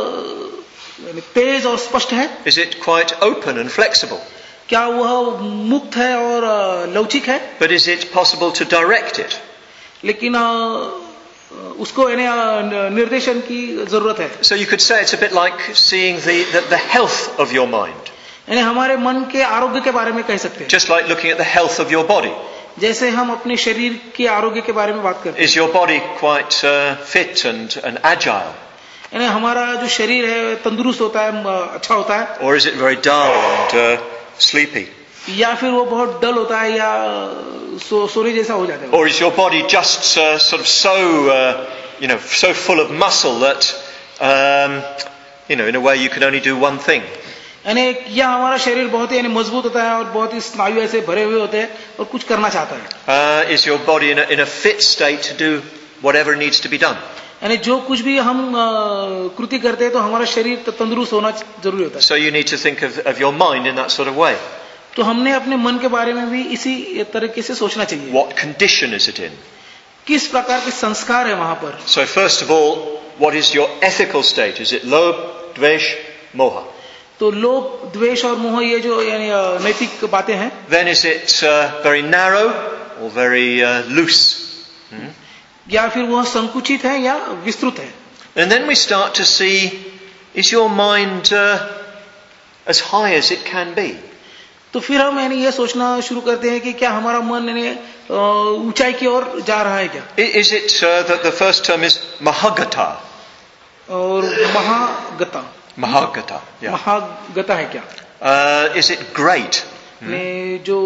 अ, यानी तेज और स्पष्ट है. Is it quite open and flexible? क्या वह मुक्त है और अ, लवचिक है. But is it possible to direct it? लेकिन अ, उसको यानी अ, निर्देशन की जरूरत है. So you could say it's a bit like seeing the, the, the health of your mind. यानी हमारे मन के आरोग्य के बारे में कह सकते हैं. Just like looking at the health of your body. जैसे हम अपने शरीर के आरोग्य के बारे में बात करते हैं. Is your body quite uh, fit and, and agile? यानी हमारा जो शरीर है तंदुरुस्त होता है, अच्छा होता है, Or is it very dull and uh, sleepy? या फिर वो बहुत डल होता है या सो, सोने जैसा हो जाता है. Or is your body just uh, sort of so, uh, you know, so full of muscle that, um, you know, in a way you can only do one thing? यानी या हमारा शरीर बहुत ही यानी मजबूत होता है और बहुत ही स्नायु ऐसे भरे हुए होते हैं और कुछ करना चाहता है. Uh, is your body in a, in a fit state to do whatever needs to be done? यानी जो कुछ भी हम कृति करते हैं तो हमारा शरीर तो तंदुरुस्त होना जरूरी होता है. So you need to think of, of your mind in that sort of way. तो हमने अपने मन के बारे में भी इसी तरीके से सोचना चाहिए. What condition is it in? किस प्रकार के संस्कार है वहां पर. So first of all, what is your ethical state? Is it lobh, dvesh, moha? तो लोभ, द्वेष और मोह ये जो यानी नैतिक बातें हैं. Then is it uh, very narrow or very uh, loose? Hmm? या फिर वह संकुचित है या विस्तृत है. And then we start to see, is your mind uh, as high as it can be? तो फिर हम यानी ये सोचना शुरू करते हैं कि क्या हमारा मन यानी ऊंचाई की ओर जा रहा है क्या. Is it uh, that the first term is mahagata? और महागता. Mahagata, yeah. महागता है क्या. Uh, is it great? ने जो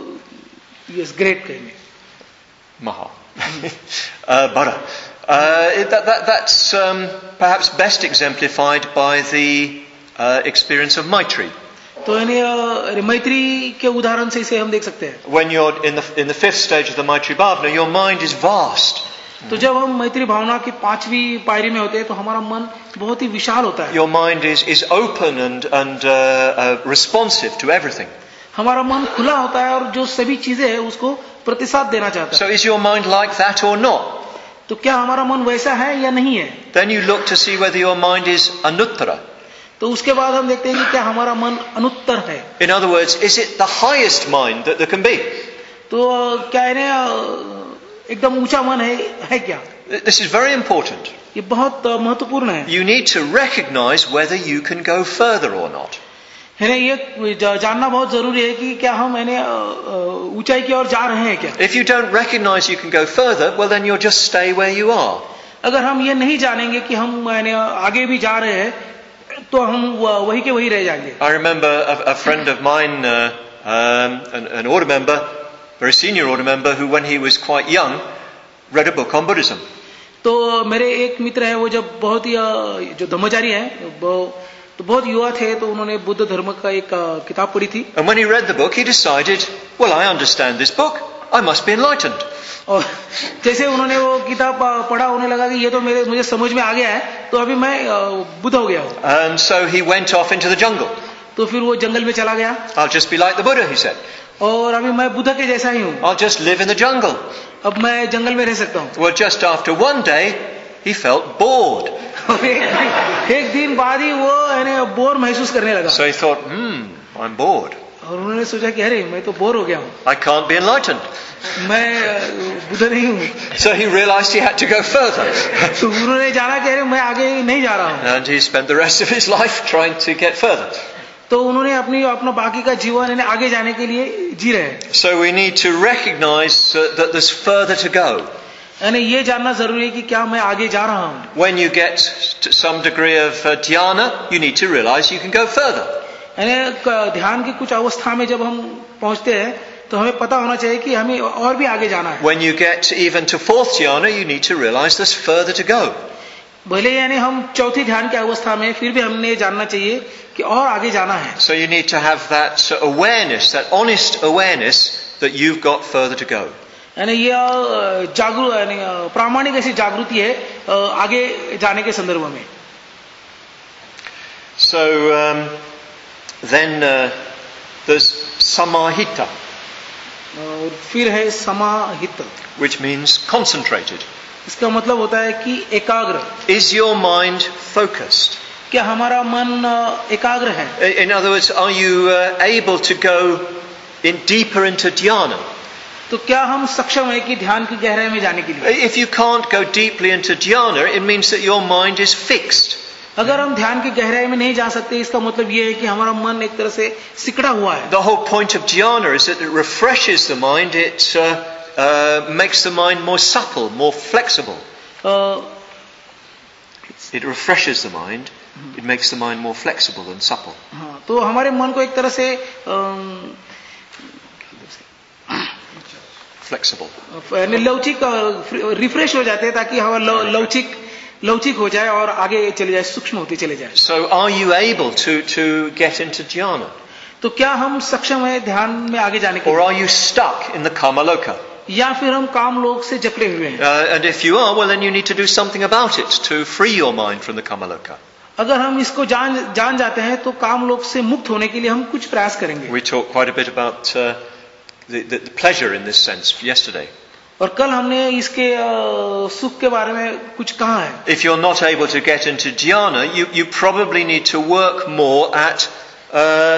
यस ग्रेट कहेंगे. Maha. uh, bara. Uh, that, that, that's um, perhaps best exemplified by the uh, experience of Maitri. तो यानी मैत्री के उदाहरण से इसे हम देख सकते हैं. When you're in the in the fifth stage of the Maitri Bhavana, your mind is vast. तो जब हम मैत्री भावना की पांचवी पायरी में होते हैं तो हमारा मन बहुत ही विशाल होता है. Your mind is is open and and uh, uh, responsive to everything. हमारा मन खुला होता है और जो सभी चीजें हैं उसको प्रतिसाद देना चाहता है. So is your mind like that or not? तो क्या हमारा मन वैसा है या नहीं है. Then you look to see whether your mind is anuttara. तो उसके बाद हम देखते हैं कि क्या हमारा मन अनुत्तर है. In other words, is it the highest mind that there can be? तो क्या है एकदम ऊंचा मन है है क्या. This is very important. ये बहुत महत्वपूर्ण है. You need to recognize whether you can go further or not. है ना, ये जानना बहुत जरूरी है कि क्या हम यानी ऊंचाई की ओर जा रहे हैं क्या. If you don't recognize you can go further, well then you'll just stay where you are. अगर हम ये नहीं जानेंगे कि हम यानी आगे भी जा रहे हैं तो हम वही के वही रह जाएंगे. I remember a, a friend of mine, uh, um, an, an order member, very senior order member, who when he was quite young read a book on Buddhism. तो मेरे एक मित्र है वो जब बहुत ही जो धम्मचारी है वो तो बहुत युवा थे तो उन्होंने बुद्ध धर्म का एक किताब पढ़ी थी. And when he read the book, he decided, well, I understand this book. I must be enlightened. और जैसे उन्होंने वो किताब पढ़ा उन्हें लगा कि ये तो मेरे मुझे समझ में आ गया है तो अभी मैं बुद्ध हो गया हूँ. And so he went off into the jungle. तो फिर वो जंगल में चला गया. I'll just be like the Buddha, he said. और अभी मैं बुद्ध के जैसा ही हूँ. I'll just live in the jungle. अब मैं जंगल में रह सकता हूँ. Well, just after one day, he felt bored. एक दिन बाद ही वो यानी बोर महसूस करने लगा. So he thought, hmm, I'm bored. और उन्होंने सोचा कि अरे मैं तो बोर हो गया हूँ. I can't be enlightened. मैं बुद्ध नहीं हूँ. So he realized he had to go further. तो उन्होंने जाना कि अरे मैं आगे नहीं जा रहा हूँ. And he spent the rest of his life trying to get further. तो उन्होंने अपनी अपना बाकी का जीवन यानी आगे जाने के लिए जी रहे हैं. So we need to recognize uh, that there's further to go. यानी ये जानना जरूरी है कि क्या मैं आगे जा रहा हूँ. When you get to some degree of uh, dhyana, you need to realize you can go further. यानी ध्यान की कुछ अवस्था में जब हम पहुंचते हैं तो हमें पता होना चाहिए कि हमें और भी आगे जाना है. When you get even to fourth dhyana, you need to realize there's further to go. भले यानी हम चौथी ध्यान की अवस्था में फिर भी हमने जानना चाहिए कि और आगे जाना है. So you need to have that awareness, that honest awareness that you've got further to go. यानी यह जागरूक यानी प्रामाणिक ऐसी जागृति है आगे जाने के संदर्भ में. So um, then uh, there's samahita, और फिर है समाहित, which means concentrated. इसका मतलब होता है कि एकाग्र. Is your mind focused? क्या हमारा मन एकाग्र है? In other words, are you uh, able to go in deeper into dhyana? तो क्या हम सक्षम है कि ध्यान की गहराई में जाने के लिए? If you can't go deeply into dhyana, it means that your mind is fixed. अगर हम ध्यान की गहराई में नहीं जा सकते, इसका मतलब ये है कि हमारा मन एक तरह से सिकड़ा हुआ है. The whole point of dhyana is that it refreshes the mind, it uh, uh, makes the mind more supple, more flexible. uh, It refreshes the mind, it makes the mind more flexible and supple. हाँ, तो हमारे मन को एक तरह से अम, Flexible. लवचिक refresh हो जाते हैं ताकि हवा लव- लवचिक लवचिक हो जाए और आगे चले जाए, सूक्ष्म होते चले जाए. So are you able to, to get into dhyana? तो क्या हम सक्षम है ध्यान में आगे जाने के Or लिए, are you stuck in the kamaloka? या फिर हम काम लोग से जकड़े हुए हैं? Uh, and if you are, well then you need to do something about it to free your mind from the kamaloka. अगर हम इसको जान जान जाते हैं तो काम लोग से मुक्त होने के लिए हम कुछ प्रयास करेंगे. We talked quite a bit about uh, the, the, the pleasure in this sense yesterday. और कल हमने इसके अ, सुख के बारे में कुछ कहा है. If you're not able to get into dhyana, you, you probably need to work more at uh,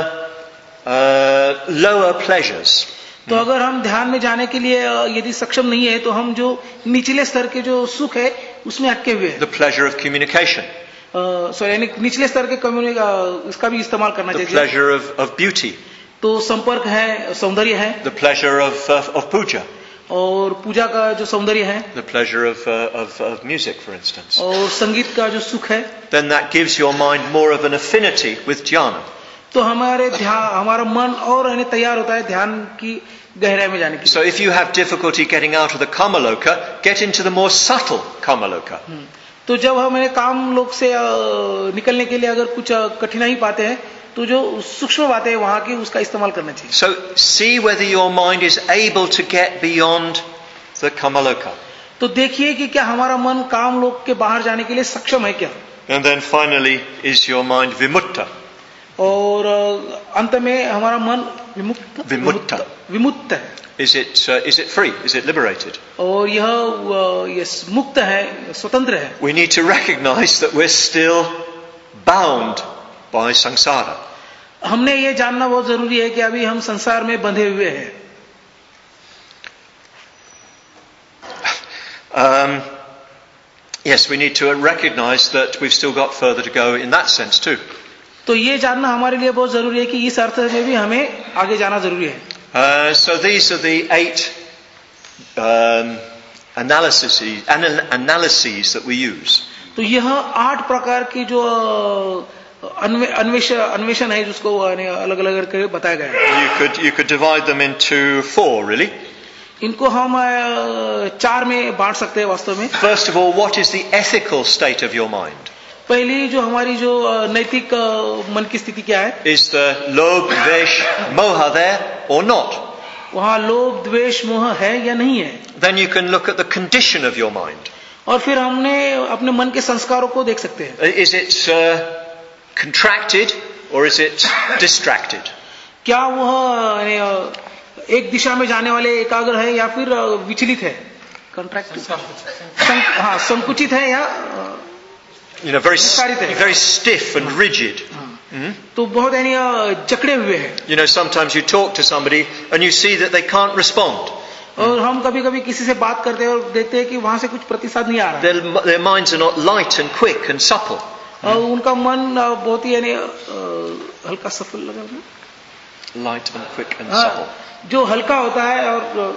uh, lower pleasures. तो अगर हम ध्यान में जाने के लिए अ, यदि सक्षम नहीं है तो हम जो निचले स्तर के जो सुख है उसमें अटके हुए हैं. The pleasure of communication, sorry यानी निचले स्तर के कम्युनि इसका भी इस्तेमाल करना the चाहिए. pleasure of, of beauty, तो संपर्क है, सौंदर्य है, the pleasure of, uh, of puja, और पूजा का जो सौंदर्य है, the pleasure of, uh, of, of music, for instance. और संगीत का जो सुख है. Then that gives your mind more of an affinity with dhyana. तो हमारे ध्यान हमारा मन और यानी तैयार होता है ध्यान की गहराई में जाने के लिए. So if you have difficulty getting out of the kamaloka, get into the more subtle kamaloka. तो जब हम यानी काम लोग से अ, निकलने के लिए अगर कुछ अ, कठिनाई पाते हैं तो जो सूक्ष्म बातें हैं वहां की उसका इस्तेमाल करना चाहिए. So see whether your mind is able to get beyond the kamaloka. तो देखिए कि क्या हमारा मन काम लोग के बाहर जाने के लिए सक्षम है क्या. And then finally, is your mind vimutta? और अ, अंत में हमारा मन विमुक्त विमुक्त विमुक्त है. Is it, uh, is it free? Is it liberated? और यह अ, यस मुक्त है, स्वतंत्र है. We need to recognize that we're still bound by samsara. हमने ये जानना बहुत जरूरी है कि अभी हम संसार में बंधे हुए हैं. Um, yes, we need to recognize that we've still got further to go in that sense too. तो ये जानना हमारे लिए बहुत जरूरी है कि इस अर्थ में भी हमें आगे जाना जरूरी है. Uh, so these are the eight um, analyses, anal- analyses that we use. तो यह आठ प्रकार की जो अ, अन्वे, अन्वेष, अन्वेषण है जिसको अलग अलग करके बताया गया है. You could, you could divide them into four, really. इनको हम अ, चार में बांट सकते हैं वास्तव में. First of all, what is the ethical state of your mind? पहली जो हमारी जो अ, नैतिक अ, मन की स्थिति क्या है. Is the lobh, dvesh, moha there or not? वहाँ लोभ द्वेष मोह है या नहीं है. Then you can look at the condition of your mind. और फिर हमने अपने मन के संस्कारों को देख सकते हैं. Is it uh, contracted or is it distracted? क्या वह यानी, अ, एक दिशा में जाने वाले एकाग्र है या फिर अ, विचलित है. कंट्रैक्ट हाँ संकुचित है या अ, You know, very, विस्तारित है. very stiff and rigid. Hmm? तो बहुत यानी अ, जकड़े हुए हैं. You know, sometimes you talk to somebody and you see that they can't respond. और हम कभी कभी किसी से बात करते हैं और देखते हैं कि वहां से कुछ प्रतिसाद नहीं आ रहा है. Their, their minds are not light and quick and supple. और उनका मन अ, बहुत ही यानी अ, हल्का सफल लगा ना? Light and quick and हाँ, supple. जो हल्का होता है और अ,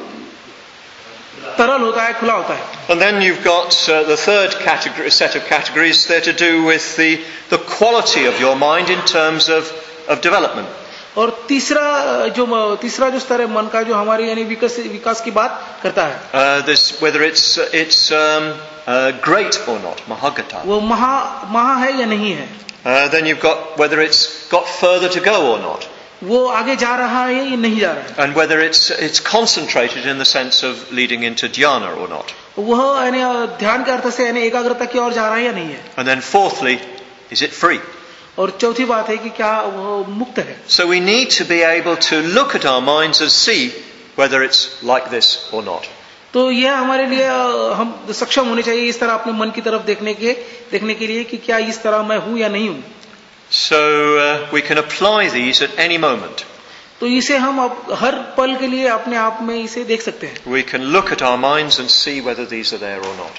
तरल होता है, खुला होता है. And then you've got uh, the third category, set of categories. They're to do with the, the quality of your mind in terms of, of development. और तीसरा जो तीसरा जो स्तर है मन का, जो हमारी यानी विकास विकास की बात करता है. Uh, this, whether it's it's um, uh, great or not, mahagata. वो महा महा है या नहीं है. Uh, then you've got whether it's got further to go or not, वो आगे जा रहा है या नहीं जा रहा है. and whether it's it's concentrated in the sense of leading into dhyana or not. वह यानी ध्यान के अर्थ से यानी एकाग्रता की ओर जा रहा है या नहीं है. And then fourthly, is it free? और चौथी बात है कि क्या वह मुक्त है. So we need to be able to look at our minds and see whether it's like this or not. तो यह हमारे लिए हम सक्षम होने चाहिए इस तरह अपने मन की तरफ देखने के देखने के लिए कि क्या इस तरह मैं हूं या नहीं हूं. So uh, we can apply these at any moment. तो इसे हम अब हर पल के लिए अपने आप में इसे देख सकते हैं. We can look at our minds and see whether these are there or not.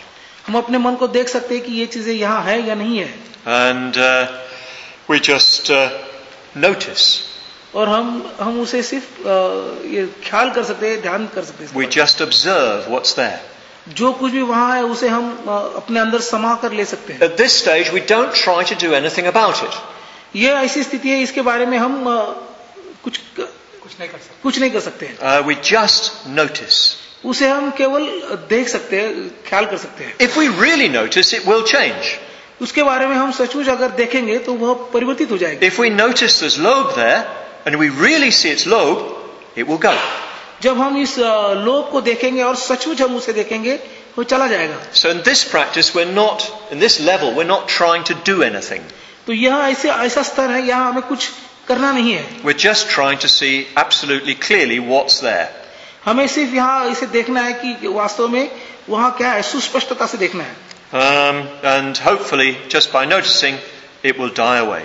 हम अपने मन को देख सकते हैं कि ये चीजें यहाँ है या नहीं है. And uh, we just uh, notice. और हम हम उसे सिर्फ uh, ये ख्याल कर सकते हैं, ध्यान कर सकते हैं. We just observe what's there. जो कुछ भी वहाँ है उसे हम uh, अपने अंदर समा कर ले सकते हैं. At this stage, we don't try to do anything about it. ये ऐसी स्थिति है, इसके बारे में हम uh, कुछ कुछ नहीं कर सकते. कुछ नहीं कर सकते हैं. Uh, we just notice. उसे हम केवल देख सकते हैं, ख्याल कर सकते हैं. If we really notice, it will change. उसके बारे में हम सचमुच अगर देखेंगे तो वह परिवर्तित हो जाएगी. If we notice there's lobe there, and we really see its lobe, it will go. जब हम इस लोब को देखेंगे और सचमुच हम उसे देखेंगे, वो चला जाएगा. So in this practice, we're not, in this level, we're not trying to do anything. तो यह ऐसे ऐसा स्तर है, यहाँ हमें कुछ करना नहीं है. We're just trying to see absolutely clearly what's there. हमें सिर्फ यहाँ इसे देखना है कि वास्तव में वहाँ क्या है, सुस्पष्टता से देखना है. Um, and hopefully, just by noticing, it will die away.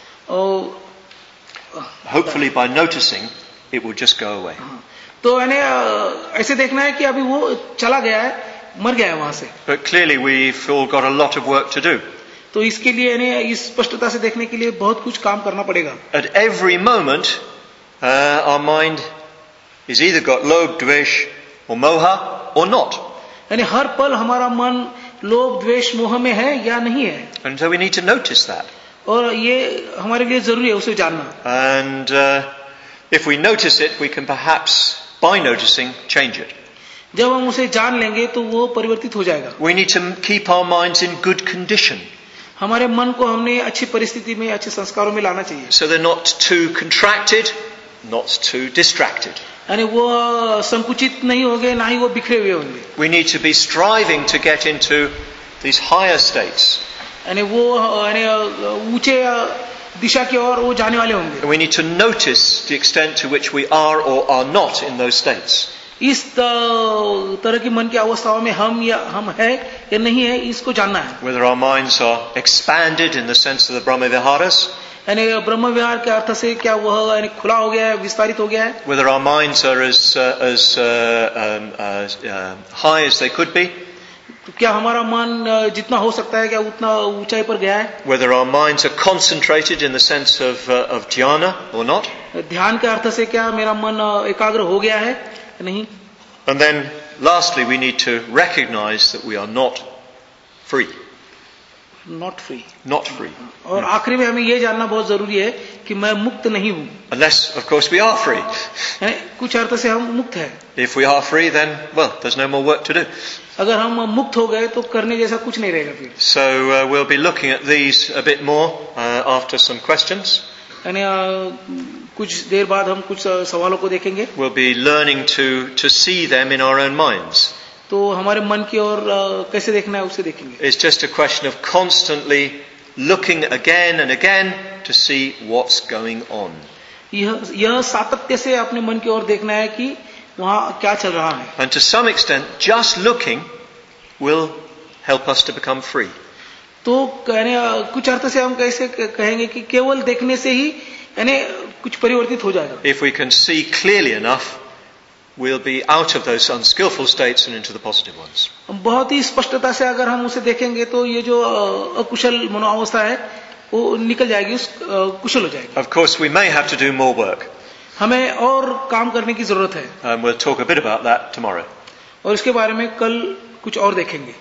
और Hopefully, by noticing, it will just go away. तो यानी ऐसे देखना है कि अभी वो चला गया है, मर गया है वहां से. But clearly, we've all got a lot of work to do. तो इसके लिए यानी इस स्पष्टता से देखने के लिए बहुत कुछ काम करना पड़ेगा. At every moment, uh, our mind is either got lobh, dvesh, or moha, or not. यानी हर पल हमारा मन लोभ, द्वेष, मोह में है या नहीं है. And so we need to notice that. और ये हमारे लिए जरूरी है उसे जानना. And uh, if we notice it, we can perhaps, by noticing, change it. जब हम उसे जान लेंगे तो वो परिवर्तित हो जाएगा. We need to keep our minds in good condition. हमारे मन को हमने अच्छी परिस्थिति में, अच्छे संस्कारों में लाना चाहिए. So they're not too contracted, not too distracted. यानी वो संकुचित नहीं होंगे, ना ही वो बिखरे हुए होंगे. We need to be striving to get into these higher states. यानी वो यानी ऊंचे दिशा की ओर वो जाने वाले होंगे. We need to notice the extent to which we are or are not in those states. इस तरह की मन की अवस्थाओं में हम या हम है या नहीं है, इसको जानना है. Whether our minds are expanded in the sense of the Brahma Viharas. यानी ब्रह्म विहार के अर्थ से क्या वह यानी खुला हो गया है, विस्तारित हो गया है. Whether our minds are as uh, as uh, um, as uh, high as they could be. क्या हमारा मन जितना हो सकता है क्या उतना ऊंचाई पर गया है. Whether our minds are concentrated in the sense of uh, of jhana or not. ध्यान के अर्थ से क्या मेरा मन एकाग्र हो गया है या नहीं. And then lastly, we need to recognize that we are not free. Not free. Not free. और आखिरी में हमें ये जानना बहुत जरूरी है कि मैं मुक्त नहीं हूँ. Unless, of course, we are free. कुछ अर्थ से हम मुक्त हैं. If we are free, then well, there's no more work to do. अगर हम मुक्त हो गए तो करने जैसा कुछ नहीं रहेगा फिर. So uh, we'll be looking at these a bit more uh, after some questions. यानी कुछ देर बाद हम कुछ सवालों को देखेंगे. We'll be learning to to see them in our own minds. तो हमारे मन की ओर कैसे देखना है उसे देखेंगे. It's just a question of constantly looking again and again to see what's going on. यह यह सातत्य से अपने मन की ओर देखना है कि वहाँ क्या चल रहा है. And to some extent, just looking will help us to become free. तो कहने कुछ अर्थ से हम कैसे कहेंगे कि केवल देखने से ही यानी कुछ परिवर्तित हो जाएगा. If we can see clearly enough, we'll be out of those unskillful states and into the positive ones. बहुत ही स्पष्टता से अगर हम उसे देखेंगे तो ये जो अकुशल मनोअवस्था है वो निकल जाएगी, उस कुशल हो जाएगी. Of course, we may have to do more work. हमें और काम करने की जरूरत है. And we'll talk a bit about that tomorrow. और इसके बारे में कल कुछ और देखेंगे.